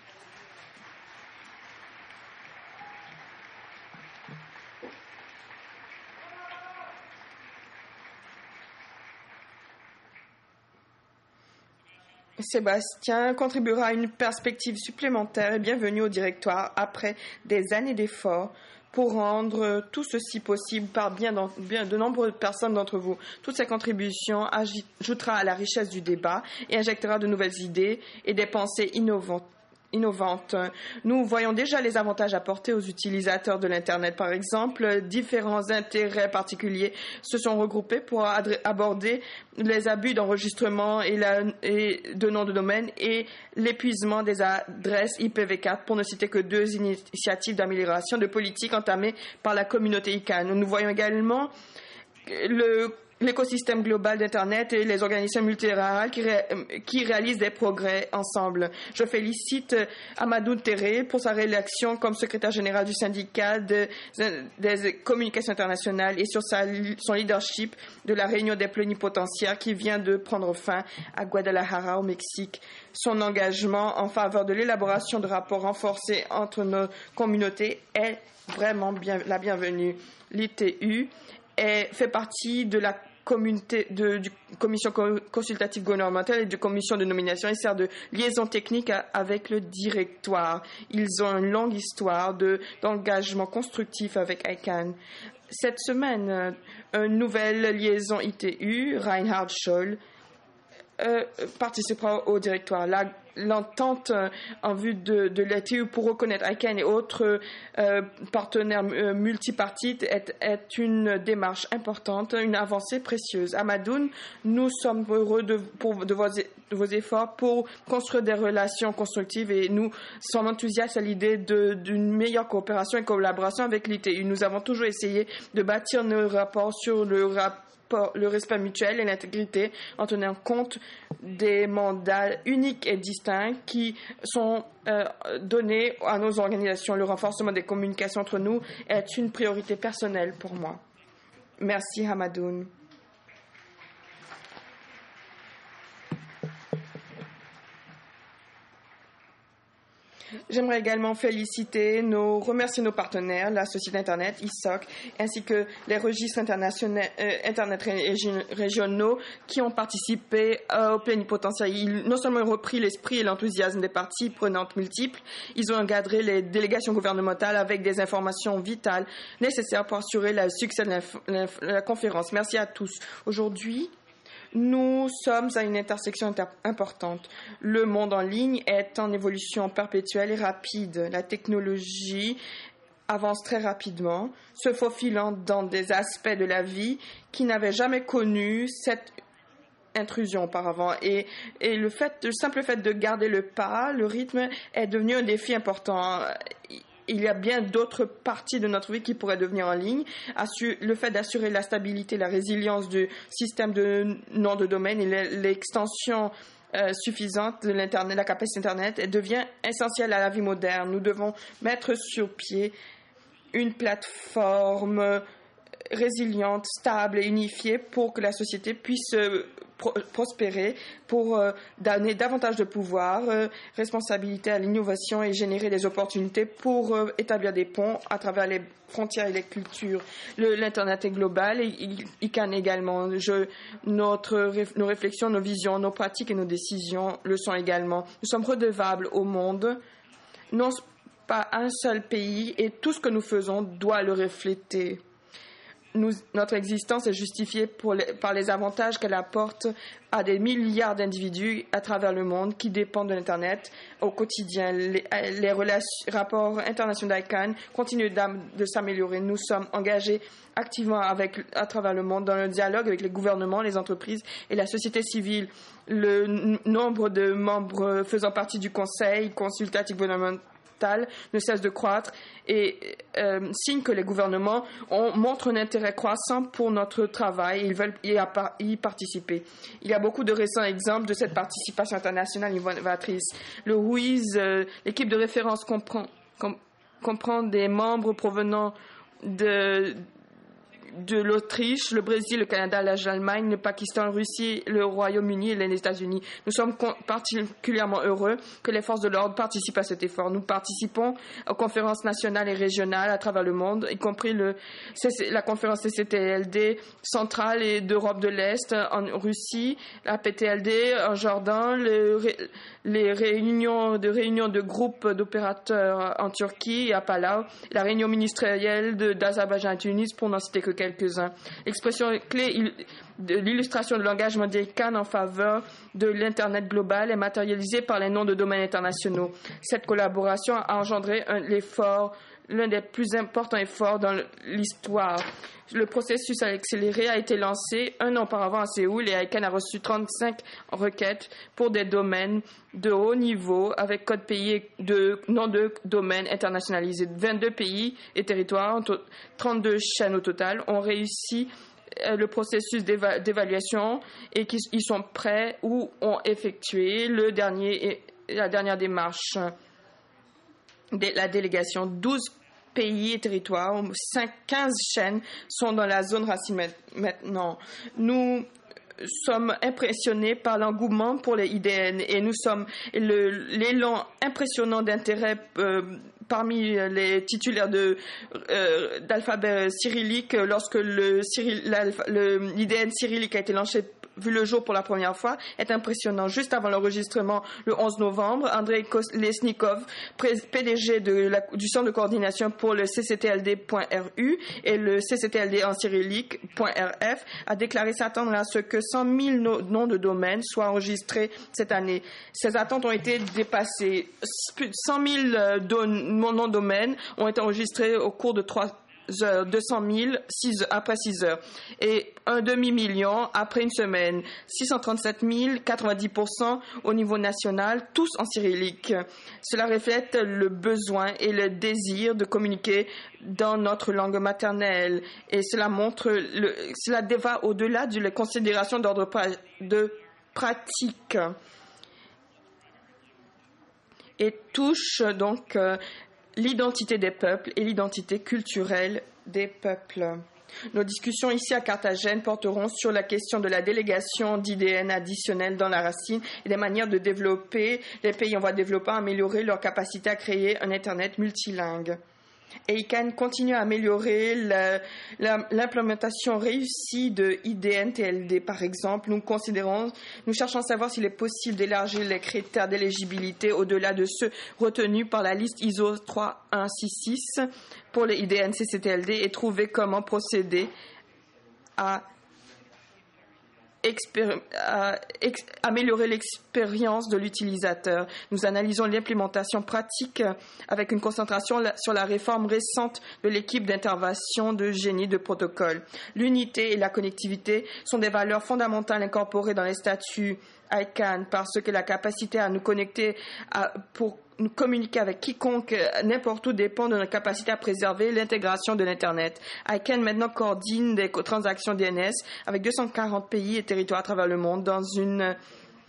Sébastien contribuera à une perspective supplémentaire et bienvenue au directoire après des années d'efforts pour rendre tout ceci possible par bien, bien de nombreuses personnes d'entre vous. Toutes ces contributions ajoutera à la richesse du débat et injectera de nouvelles idées et des pensées innovantes. innovantes. Nous voyons déjà les avantages apportés aux utilisateurs de l'Internet. Par exemple, différents intérêts particuliers se sont regroupés pour aborder les abus d'enregistrement et, la, et de noms de domaine et l'épuisement des adresses I P v quatre, pour ne citer que deux initiatives d'amélioration de politique entamées par la communauté I C A N. Nous voyons également le l'écosystème global d'Internet et les organisations multilatérales qui, ré, qui réalisent des progrès ensemble. Je félicite Amadou Terré pour sa réélection comme secrétaire général du syndicat de, des communications internationales et sur sa, son leadership de la réunion des plénipotentiaires qui vient de prendre fin à Guadalajara au Mexique. Son engagement en faveur de l'élaboration de rapports renforcés entre nos communautés est vraiment bien, la bienvenue. L'I T U est, fait partie de la communauté de, du commission consultative gouvernementale et de commission de nomination et sert de liaison technique à, avec le directoire. Ils ont une longue histoire de, d'engagement constructif avec I C A N. Cette semaine, une nouvelle liaison I T U, Reinhard Scholl, euh, participera au directoire. La, L'entente euh, en vue de, de l'I T U pour reconnaître I C A N et autres euh, partenaires euh, multipartites est, est une démarche importante, une avancée précieuse. À Madoun, nous sommes heureux de, pour, de, vos, de vos efforts pour construire des relations constructives et nous sommes enthousiastes à l'idée de, d'une meilleure coopération et collaboration avec l'I T U. Nous avons toujours essayé de bâtir nos rapports sur le rapport le respect mutuel et l'intégrité en tenant compte des mandats uniques et distincts qui sont euh, donnés à nos organisations. Le renforcement des communications entre nous est une priorité personnelle pour moi. Merci Hamadoun. J'aimerais également féliciter, nos, remercier nos partenaires, la Société Internet, I S O C, ainsi que les registres internationaux, euh, Internet régionaux qui ont participé euh, au plénipotentiaire. Ils non seulement ont repris l'esprit et l'enthousiasme des parties prenantes multiples, ils ont encadré les délégations gouvernementales avec des informations vitales nécessaires pour assurer le succès de la, la, la conférence. Merci à tous. Aujourd'hui, nous sommes à une intersection inter- importante. Le monde en ligne est en évolution perpétuelle et rapide. La technologie avance très rapidement, se faufilant dans des aspects de la vie qui n'avaient jamais connu cette intrusion auparavant. Et, et le, fait, le simple fait de garder le pas, le rythme, est devenu un défi important. Il y a bien d'autres parties de notre vie qui pourraient devenir en ligne. Assu- le fait d'assurer la stabilité, la résilience du système de nom de domaine et l'extension euh, suffisante de l'Internet, la capacité Internet, elle devient essentielle à la vie moderne. Nous devons mettre sur pied une plateforme résiliente, stable et unifiée pour que la société puisse euh, pro- prospérer, pour euh, donner davantage de pouvoir, euh, responsabilité à l'innovation et générer des opportunités pour euh, établir des ponts à travers les frontières et les cultures. Le, L'Internet est global et il, il can également. Je, notre, nos réflexions, nos visions, nos pratiques et nos décisions le sont également. Nous sommes redevables au monde, non pas un seul pays, et tout ce que nous faisons doit le refléter. Nous, notre existence est justifiée pour les, par les avantages qu'elle apporte à des milliards d'individus à travers le monde qui dépendent de l'Internet au quotidien. Les, les relations, rapports internationaux d'I C A N continuent de s'améliorer. Nous sommes engagés activement avec, à travers le monde dans le dialogue avec les gouvernements, les entreprises et la société civile. Le n- nombre de membres faisant partie du Conseil consultatif gouvernemental ne cesse de croître et euh, signe que les gouvernements ont, montrent un intérêt croissant pour notre travail et ils veulent y, y participer. Il y a beaucoup de récents exemples de cette participation internationale innovatrice. Le W I S, euh, l'équipe de référence comprend, com, comprend des membres provenant de de l'Autriche, le Brésil, le Canada, l'Allemagne, le Pakistan, la Russie, le Royaume-Uni et les États-Unis. Nous sommes particulièrement heureux que les forces de l'ordre participent à cet effort. Nous participons aux conférences nationales et régionales à travers le monde, y compris le, la conférence C C T L D centrale et d'Europe de l'Est en Russie, la P T L D en Jordan, le, les réunions de, réunions de groupes d'opérateurs en Turquie et à Palau, la réunion ministérielle d'Azerbaïdjan et Tunis, pour n'en citer que quelques-uns. L'expression clé de l'illustration de l'engagement d'I C A N en faveur de l'Internet global est matérialisée par les noms de domaines internationaux. Cette collaboration a engendré un effort, l'un des plus importants efforts dans l'histoire. Le processus accéléré a été lancé un an auparavant à Séoul et I C A N a reçu trente-cinq requêtes pour des domaines de haut niveau avec code pays de nom de domaine internationalisé. vingt-deux pays et territoires, trente-deux chaînes au total, ont réussi le processus d'éva- d'évaluation et qui ils sont prêts ou ont effectué le dernier, la dernière démarche. La délégation, douze pays et territoires, quinze chaînes sont dans la zone racine maintenant. Nous sommes impressionnés par l'engouement pour les I D N et nous sommes le, l'élan impressionnant d'intérêt euh, parmi les titulaires de, euh, d'alphabet cyrillique lorsque le, le I D N cyrillique a été lancé vu le jour pour la première fois, est impressionnant. Juste avant l'enregistrement, le onze novembre, Andrei Kolesnikov, P D G de la, du Centre de coordination pour le C C T L D point R U et le C C T L D en cyrillique point R F, a déclaré s'attendre à ce que cent mille no, noms de domaines soient enregistrés cette année. Ces attentes ont été dépassées. Plus de cent mille euh, noms de domaines ont été enregistrés au cours de trois heures, deux cent mille six, après six heures et un demi-million après une semaine, six cent trente-sept mille, quatre-vingt-dix pour cent au niveau national, tous en cyrillique. Cela reflète le besoin et le désir de communiquer dans notre langue maternelle et cela montre, le, cela va au-delà de la considération d'ordre pra- de pratique et touche donc euh, l'identité des peuples et l'identité culturelle des peuples. Nos discussions ici à Carthagène porteront sur la question de la délégation d'I D N additionnels dans la racine et des manières de développer, les pays en voie de développement, à améliorer leur capacité à créer un Internet multilingue. Et I C A N continue à améliorer la, la, l'implémentation réussie de I D N T L D. Par exemple, nous considérons, nous cherchons à savoir s'il est possible d'élargir les critères d'éligibilité au-delà de ceux retenus par la liste I S O trois un six six pour les I D N C C T L D et trouver comment procéder à expéri- à ex- améliorer l'expérience de l'utilisateur. Nous analysons l'implémentation pratique avec une concentration la- sur la réforme récente de l'équipe d'intervention de génie de protocole. L'unité et la connectivité sont des valeurs fondamentales incorporées dans les statuts I C A N parce que la capacité à nous connecter à, pour nous communiquer avec quiconque, n'importe où, dépend de notre capacité à préserver l'intégration de l'Internet. I C A N maintenant coordonne des transactions D N S avec deux cent quarante pays et territoires à travers le monde dans une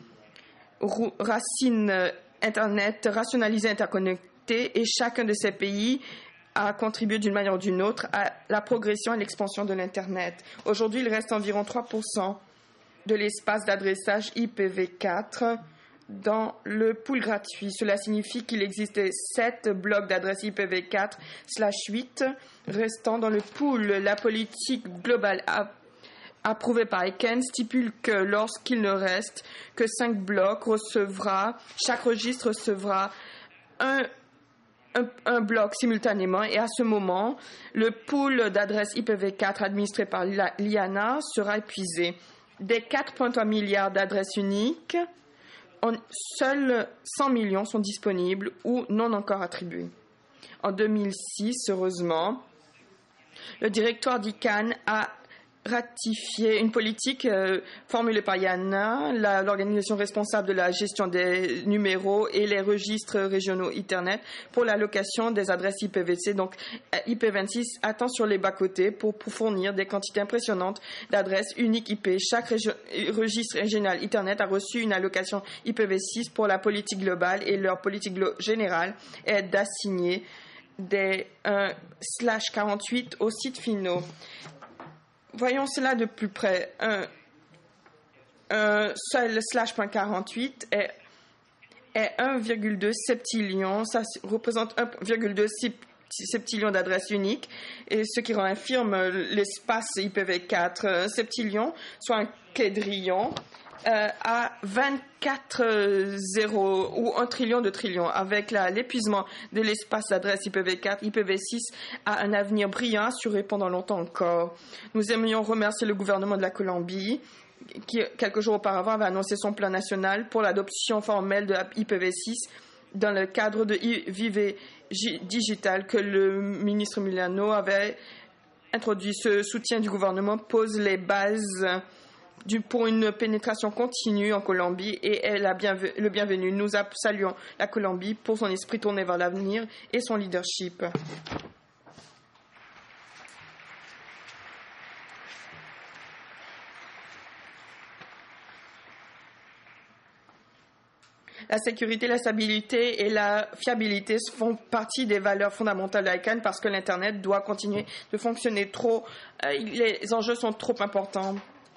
racine Internet rationalisée, interconnectée, et chacun de ces pays a contribué d'une manière ou d'une autre à la progression et l'expansion de l'Internet. Aujourd'hui, il reste environ trois pour cent de l'espace d'adressage I P v quatre dans le pool gratuit. Cela signifie qu'il existe sept blocs d'adresse I P v quatre slash huit restant dans le pool. La politique globale approuvée par I C A N stipule que lorsqu'il ne reste que cinq blocs, recevra, chaque registre recevra un Un, un bloc simultanément, et à ce moment, le pool d'adresses I P v quatre administré par l'I A N A sera épuisé. Des quatre virgule trois milliards d'adresses uniques, on, seuls cent millions sont disponibles ou non encore attribués. En deux mille six, heureusement, le directoire d'I C A N a ratifié une politique euh, formulée par I A N A, la, l'organisation responsable de la gestion des numéros et les registres régionaux Internet, pour l'allocation des adresses I P v C. Donc, I P vingt-six attend sur les bas-côtés pour, pour fournir des quantités impressionnantes d'adresses uniques I P. Chaque régi- registre régional Internet a reçu une allocation I P v six pour la politique globale, et leur politique glo- générale est d'assigner des un slash quarante-huit aux sites finaux. Voyons cela de plus près. Un, un seul slash point quarante-huit est, est un virgule deux septillion. Ça représente un virgule deux septillion d'adresses uniques, et ce qui rend infirme l'espace I P v quatre. Un septillion, soit un quadrillion, euh, à vingt-quatre zéros ou un trillion de trillions. Avec la, l'épuisement de l'espace d'adresse I P v quatre, I P v six a un avenir brillant assuré pendant longtemps encore. Nous aimerions remercier le gouvernement de la Colombie qui, quelques jours auparavant, avait annoncé son plan national pour l'adoption formelle de I P v six dans le cadre de Vive Digital que le ministre Milano avait introduit. Ce soutien du gouvernement pose les bases Du, pour une pénétration continue en Colombie et est la bienve- le bienvenu. Nous saluons la Colombie pour son esprit tourné vers l'avenir et son leadership. La sécurité, la stabilité et la fiabilité font partie des valeurs fondamentales de l'I C A N parce que l'Internet doit continuer de fonctionner trop. Euh, les enjeux sont trop importants.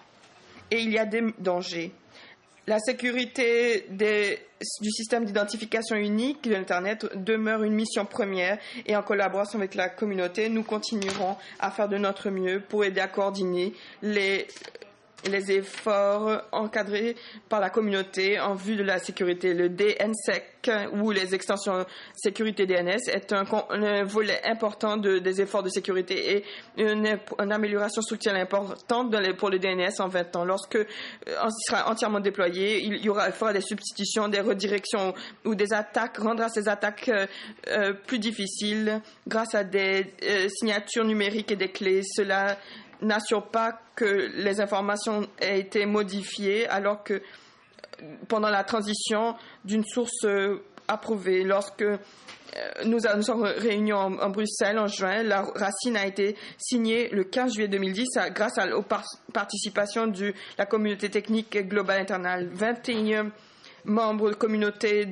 Et il y a des dangers. La sécurité des, du système d'identification unique de l'Internet demeure une mission première, et en collaboration avec la communauté, nous continuerons à faire de notre mieux pour aider à coordonner les, les efforts encadrés par la communauté en vue de la sécurité. Le D N S E C, ou les extensions sécurité D N S, est un, un volet important de, des efforts de sécurité et une, une amélioration structurelle importante dans les, pour le D N S en vingt ans. Lorsque euh, il sera entièrement déployé, il y aura, il fera des substitutions, des redirections ou des attaques, rendra ces attaques euh, euh, plus difficiles grâce à des euh, signatures numériques et des clés. Cela n'assure pas que les informations aient été modifiées alors que pendant la transition d'une source euh, approuvée. Lorsque euh, nous, nous sommes réunis en, en Bruxelles en juin, la racine a été signée le quinze juillet deux mille dix à, grâce à la par, participation de la communauté technique globale internationale. vingt et un membres de communauté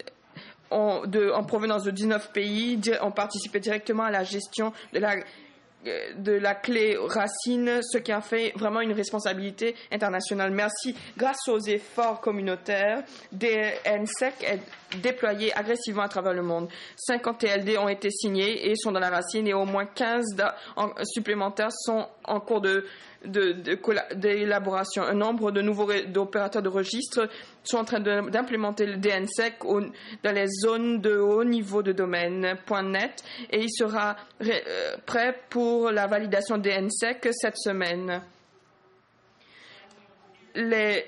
en, de, en provenance de dix-neuf pays ont participé directement à la gestion de la de la clé racine, ce qui a fait vraiment une responsabilité internationale. Merci. Grâce aux efforts communautaires, D N S E C est déployé agressivement à travers le monde. cinquante T L D ont été signés et sont dans la racine, et au moins quinze en, supplémentaires sont en cours de De, de, d'élaboration. Un nombre de nouveaux ré, d'opérateurs de registre sont en train de, d'implémenter le D N S E C au, dans les zones de haut niveau de domaine .net, et il sera ré, euh, prêt pour la validation D N S E C cette semaine. les,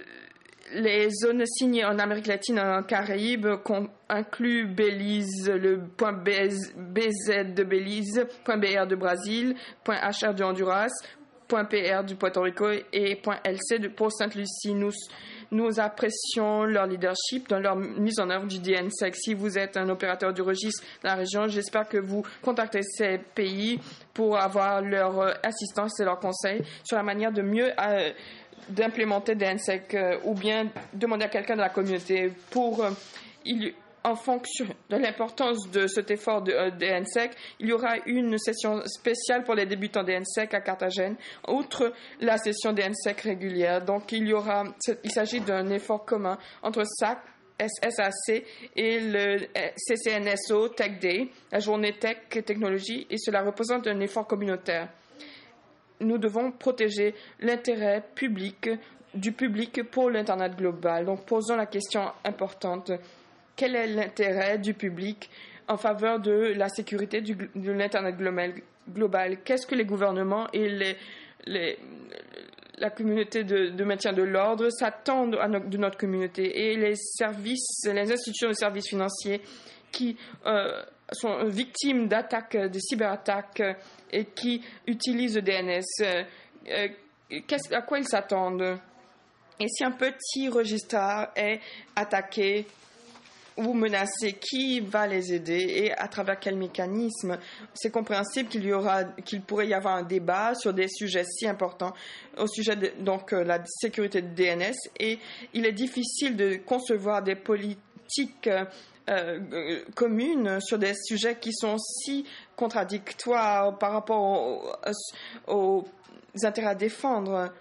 les zones signées en Amérique latine et en Caraïbes incluent Belize, le point B Z de Belize, point B R de Brésil, point H R du Honduras, point P R du Puerto Rico et point L C pour Sainte-Lucie. Nous, nous apprécions leur leadership dans leur mise en œuvre du D N S E C. Si vous êtes un opérateur du registre dans la région, j'espère que vous contactez ces pays pour avoir leur assistance et leurs conseils sur la manière de mieux euh, d'implémenter D N S E C euh, ou bien demander à quelqu'un de la communauté pour euh, il, en fonction de l'importance de cet effort de euh, D N S E C, il y aura une session spéciale pour les débutants D N S E C à Carthagène, outre la session D N S E C régulière. Donc, il y aura, il s'agit d'un effort commun entre S A C, S A C et le C C N S O Tech Day, la journée Tech et Technologie, et cela représente un effort communautaire. Nous devons protéger l'intérêt public du public pour l'Internet global. Donc, posons la question importante. Quel est l'intérêt du public en faveur de la sécurité du, de l'Internet global? Qu'est-ce que les gouvernements et les, les, la communauté de, de maintien de l'ordre s'attendent à no, de notre communauté? Et les services, les institutions de services financiers qui euh, sont victimes d'attaques, de cyberattaques et qui utilisent le D N S, euh, qu'est-ce, à quoi ils s'attendent? Et si un petit registraire est attaqué ou menacés, qui va les aider et à travers quel mécanisme? C'est compréhensible qu'il y aura, qu'il pourrait y avoir un débat sur des sujets si importants, au sujet de donc euh, la sécurité de D N S, et il est difficile de concevoir des politiques euh, euh, communes sur des sujets qui sont si contradictoires par rapport aux, aux intérêts à défendre.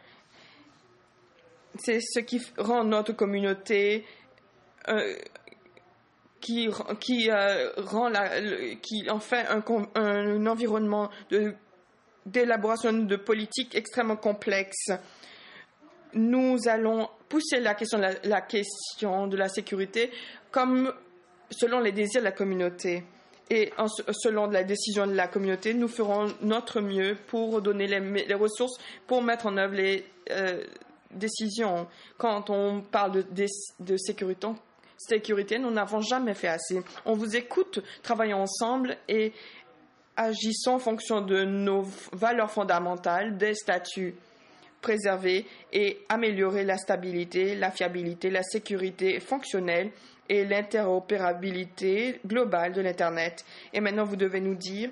C'est ce qui rend notre communauté euh, qui, qui euh, rend la, le, qui en fait un, un, un environnement de, d'élaboration de politiques extrêmement complexe. Nous allons pousser la question, la, la question de la sécurité comme selon les désirs de la communauté. Et en, selon la décision de la communauté, nous ferons notre mieux pour donner les, les ressources pour mettre en œuvre les euh, décisions. Quand on parle de, de, de sécurité, sécurité, nous n'avons jamais fait assez. On vous écoute, travaillons ensemble et agissons en fonction de nos valeurs fondamentales, des statuts préserver et améliorer la stabilité, la fiabilité, la sécurité fonctionnelle et l'interopérabilité globale de l'Internet. Et maintenant, vous devez nous dire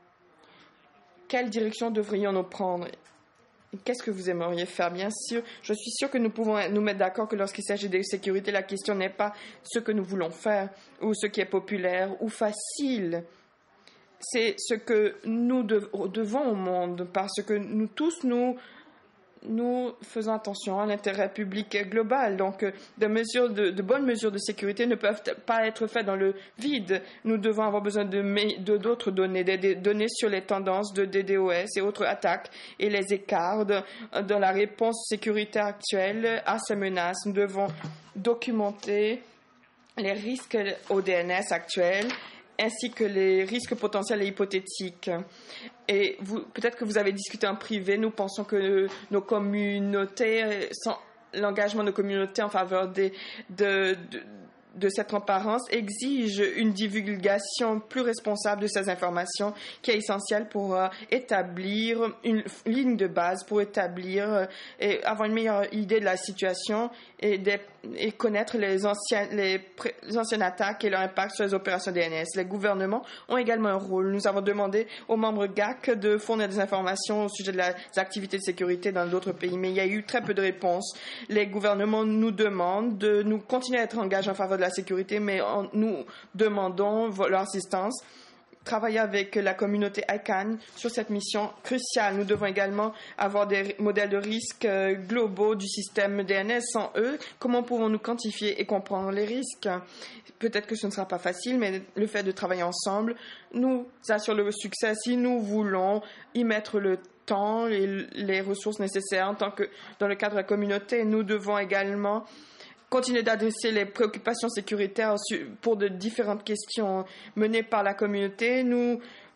quelle direction devrions-nous prendre? Qu'est-ce que vous aimeriez faire? Bien sûr, je suis sûre que nous pouvons nous mettre d'accord que lorsqu'il s'agit de sécurité, la question n'est pas ce que nous voulons faire ou ce qui est populaire ou facile. C'est ce que nous devons au monde, parce que nous tous, nous, nous faisons attention à l'intérêt public global. Donc, de, mesures de, de bonnes mesures de sécurité ne peuvent pas être faites dans le vide. Nous devons avoir besoin de, de, d'autres données, des, des données sur les tendances de D DoS et autres attaques et les écarts de, dans la réponse sécuritaire actuelle à ces menaces. Nous devons documenter les risques au D N S actuel ainsi que les risques potentiels et hypothétiques. Et vous, peut-être que vous avez discuté en privé, nous pensons que nos communautés, sont, l'engagement de nos communautés en faveur des, de, de, de cette transparence exige une divulgation plus responsable de ces informations qui est essentielle pour euh, établir une ligne de base, pour établir euh, et avoir une meilleure idée de la situation et, des, et connaître les, anciens, les, pré, les anciennes attaques et leur impact sur les opérations D N S. Les gouvernements ont également un rôle. Nous avons demandé aux membres G A C de fournir des informations au sujet de la, des activités de sécurité dans d'autres pays, mais il y a eu très peu de réponses. Les gouvernements nous demandent de nous continuer à être engagés en faveur de la sécurité, mais en, nous demandons leur assistance. Travailler avec la communauté I C A N sur cette mission cruciale. Nous devons également avoir des modèles de risques globaux du système D N S. Sans eux, comment pouvons-nous quantifier et comprendre les risques? Peut-être que ce ne sera pas facile, mais le fait de travailler ensemble nous assure le succès si nous voulons y mettre le temps et les ressources nécessaires en tant que dans le cadre de la communauté. Nous devons également continuer d'adresser les préoccupations sécuritaires pour de différentes questions menées par la communauté. Nous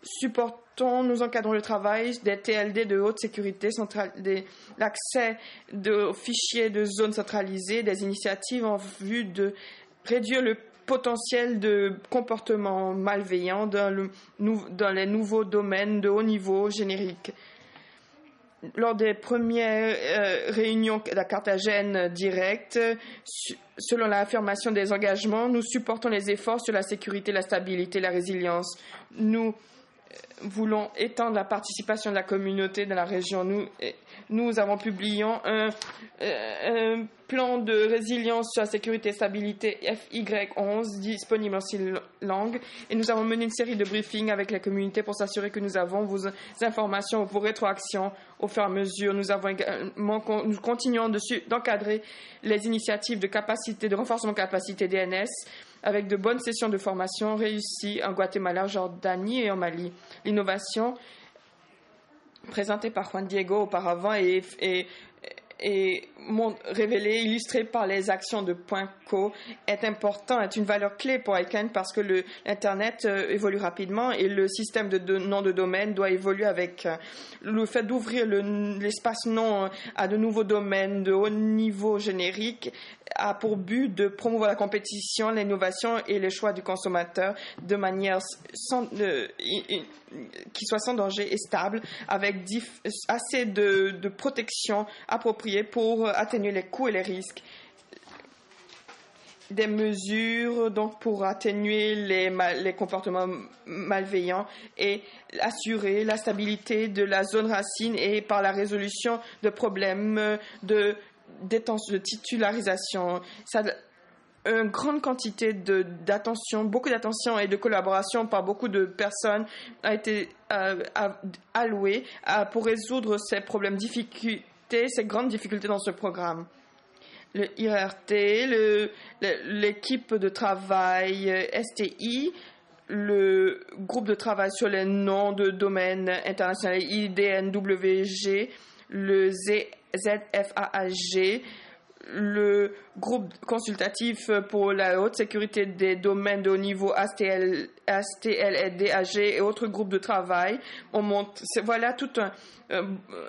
supportons, nous encadrons le travail des T L D de haute sécurité, l'accès aux fichiers de zones centralisées, des initiatives en vue de réduire le potentiel de comportements malveillants dans, le, dans les nouveaux domaines de haut niveau génériques. Lors des premières euh, réunions à Carthagène directe, su, selon l'affirmation des engagements, nous supportons les efforts sur la sécurité, la stabilité, la résilience. Nous euh, voulons étendre la participation de la communauté dans la région. Nous, euh, nous avons publié un, euh, un plan de résilience sur la sécurité et stabilité F Y onze disponible en six langues et nous avons mené une série de briefings avec la communauté pour s'assurer que nous avons vos informations, vos rétroactions au fur et à mesure. Nous avons également, nous continuons d'encadrer les initiatives de capacité, de renforcement de capacité D N S avec de bonnes sessions de formation réussies en Guatemala, Jordanie et en Mali. L'innovation présentée par Juan Diego auparavant et, et et révélé, illustré par les actions de Point Co, est important, est une valeur clé pour I C A N parce que le, l'Internet euh, évolue rapidement et le système de, de nom de domaine doit évoluer avec euh, le fait d'ouvrir le, l'espace nom à de nouveaux domaines de haut niveau générique a pour but de promouvoir la compétition, l'innovation et les choix du consommateur de manière sans, euh, qui soit sans danger et stable, avec dif, assez de, de protection appropriée pour atténuer les coûts et les risques. Des mesures donc pour atténuer les, mal, les comportements malveillants et assurer la stabilité de la zone racine et par la résolution de problèmes de de titularisation. Ça, une grande quantité de, d'attention, beaucoup d'attention et de collaboration par beaucoup de personnes a été euh, allouée euh, pour résoudre ces problèmes, difficultés, ces grandes difficultés dans ce programme. Le I R T, le, le, l'équipe de travail S T I, le groupe de travail sur les noms de domaines internationaux I D N W G, le Z F A A G, le groupe consultatif pour la haute sécurité des domaines de haut niveau A S T L, A S T L D A G et autres groupes de travail. On monte, c'est, voilà tout un, euh,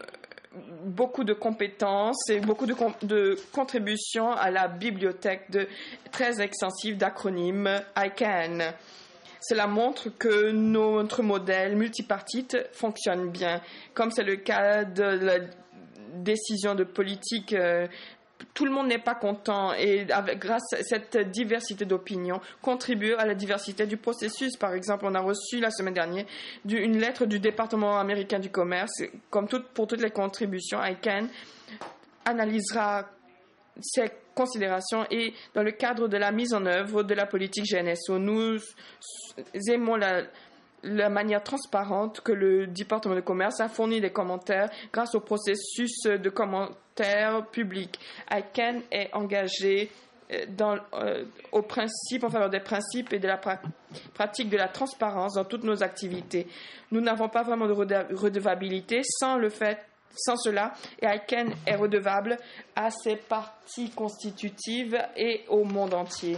beaucoup de compétences et beaucoup de, de contributions à la bibliothèque de, très extensive d'acronymes I C A N. Cela montre que notre modèle multipartite fonctionne bien, comme c'est le cas de la décision de politique. Euh, tout le monde n'est pas content et avec, grâce à cette diversité d'opinions, contribue à la diversité du processus. Par exemple, on a reçu la semaine dernière du, une lettre du département américain du commerce. Comme tout, pour toutes les contributions, I C A N analysera ces considérations et dans le cadre de la mise en œuvre de la politique G N S O, nous aimons la la manière transparente que le département de commerce a fourni des commentaires grâce au processus de commentaires publics. I C A N est engagé dans, euh, au principe, en faveur des principes et de la pra- pratique de la transparence dans toutes nos activités. Nous n'avons pas vraiment de redevabilité sans le fait Sans cela, et I C A N est redevable à ses parties constitutives et au monde entier.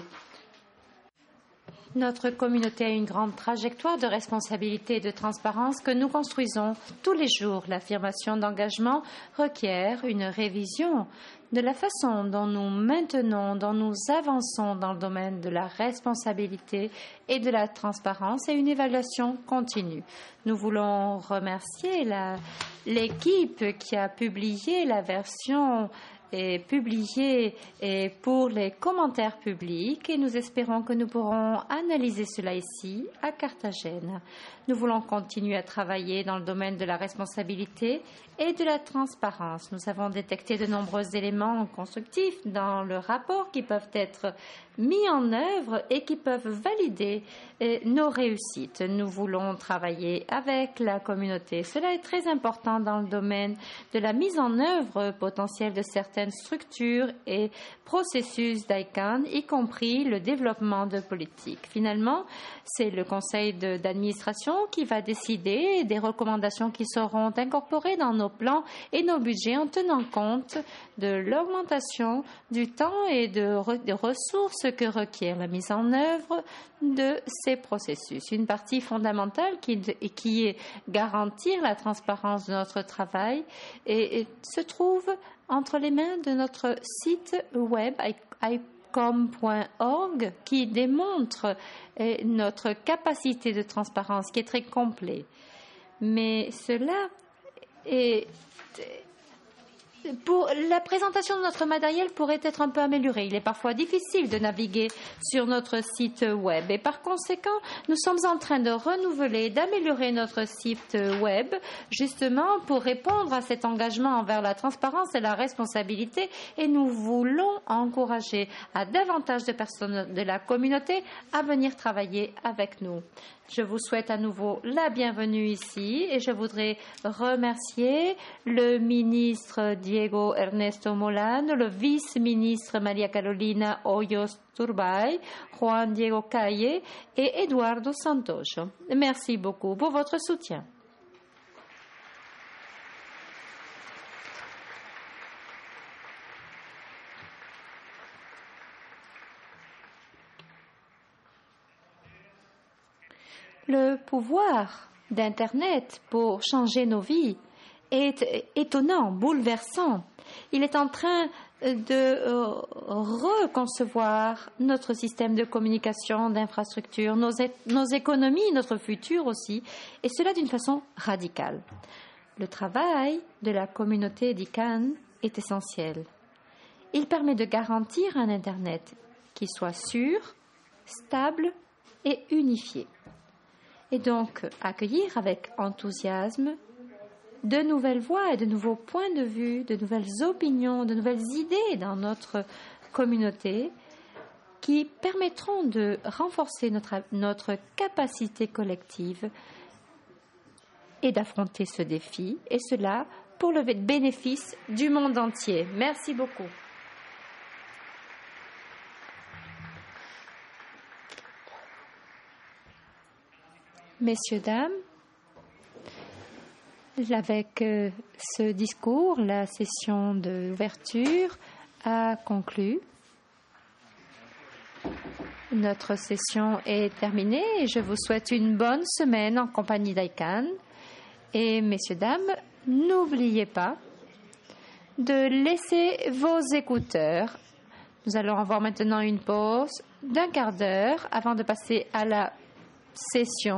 Notre communauté a une grande trajectoire de responsabilité et de transparence que nous construisons tous les jours. L'affirmation d'engagement requiert une révision de la façon dont nous maintenons, dont nous avançons dans le domaine de la responsabilité et de la transparence et une évaluation continue. Nous voulons remercier la, l'équipe qui a publié la version est publié et pour les commentaires publics et nous espérons que nous pourrons analyser cela ici à Carthagène. Nous voulons continuer à travailler dans le domaine de la responsabilité et de la transparence. Nous avons détecté de nombreux éléments constructifs dans le rapport qui peuvent être mis en œuvre et qui peuvent valider eh, nos réussites. Nous voulons travailler avec la communauté. Cela est très important dans le domaine de la mise en œuvre potentielle de certains certaines structures et processus d'I C A N, y compris le développement de politiques. Finalement, c'est le conseil de, d'administration qui va décider des recommandations qui seront incorporées dans nos plans et nos budgets en tenant compte de l'augmentation du temps et de, re, de ressources que requiert la mise en œuvre de ces processus. Une partie fondamentale qui, qui est garantir la transparence de notre travail et, et se trouve entre les mains de notre site web i com point org qui démontre eh, notre capacité de transparence qui est très complet. Mais cela est... Pour la présentation de notre matériel pourrait être un peu améliorée. Il est parfois difficile de naviguer sur notre site web et par conséquent, nous sommes en train de renouveler, d'améliorer notre site web justement pour répondre à cet engagement envers la transparence et la responsabilité et nous voulons encourager à davantage de personnes de la communauté à venir travailler avec nous. Je vous souhaite à nouveau la bienvenue ici et je voudrais remercier le ministre Diego Ernesto Molano, le vice-ministre Maria Carolina Hoyos Turbay, Juan Diego Calle et Eduardo Santos. Merci beaucoup pour votre soutien. Le pouvoir d'Internet pour changer nos vies est étonnant, bouleversant. Il est en train de reconcevoir notre système de communication, d'infrastructure, nos, nos économies, notre futur aussi, et cela d'une façon radicale. Le travail de la communauté d'I C A N est essentiel. Il permet de garantir un Internet qui soit sûr, stable et unifié. Et donc accueillir avec enthousiasme de nouvelles voix et de nouveaux points de vue, de nouvelles opinions, de nouvelles idées dans notre communauté qui permettront de renforcer notre, notre capacité collective et d'affronter ce défi, et cela pour le bénéfice du monde entier. Merci beaucoup. Messieurs, dames, avec euh, ce discours, la session d'ouverture a conclu. Notre session est terminée et je vous souhaite une bonne semaine en compagnie d'I C A N. Et messieurs, dames, n'oubliez pas de laisser vos écouteurs. Nous allons avoir maintenant une pause d'un quart d'heure avant de passer à la session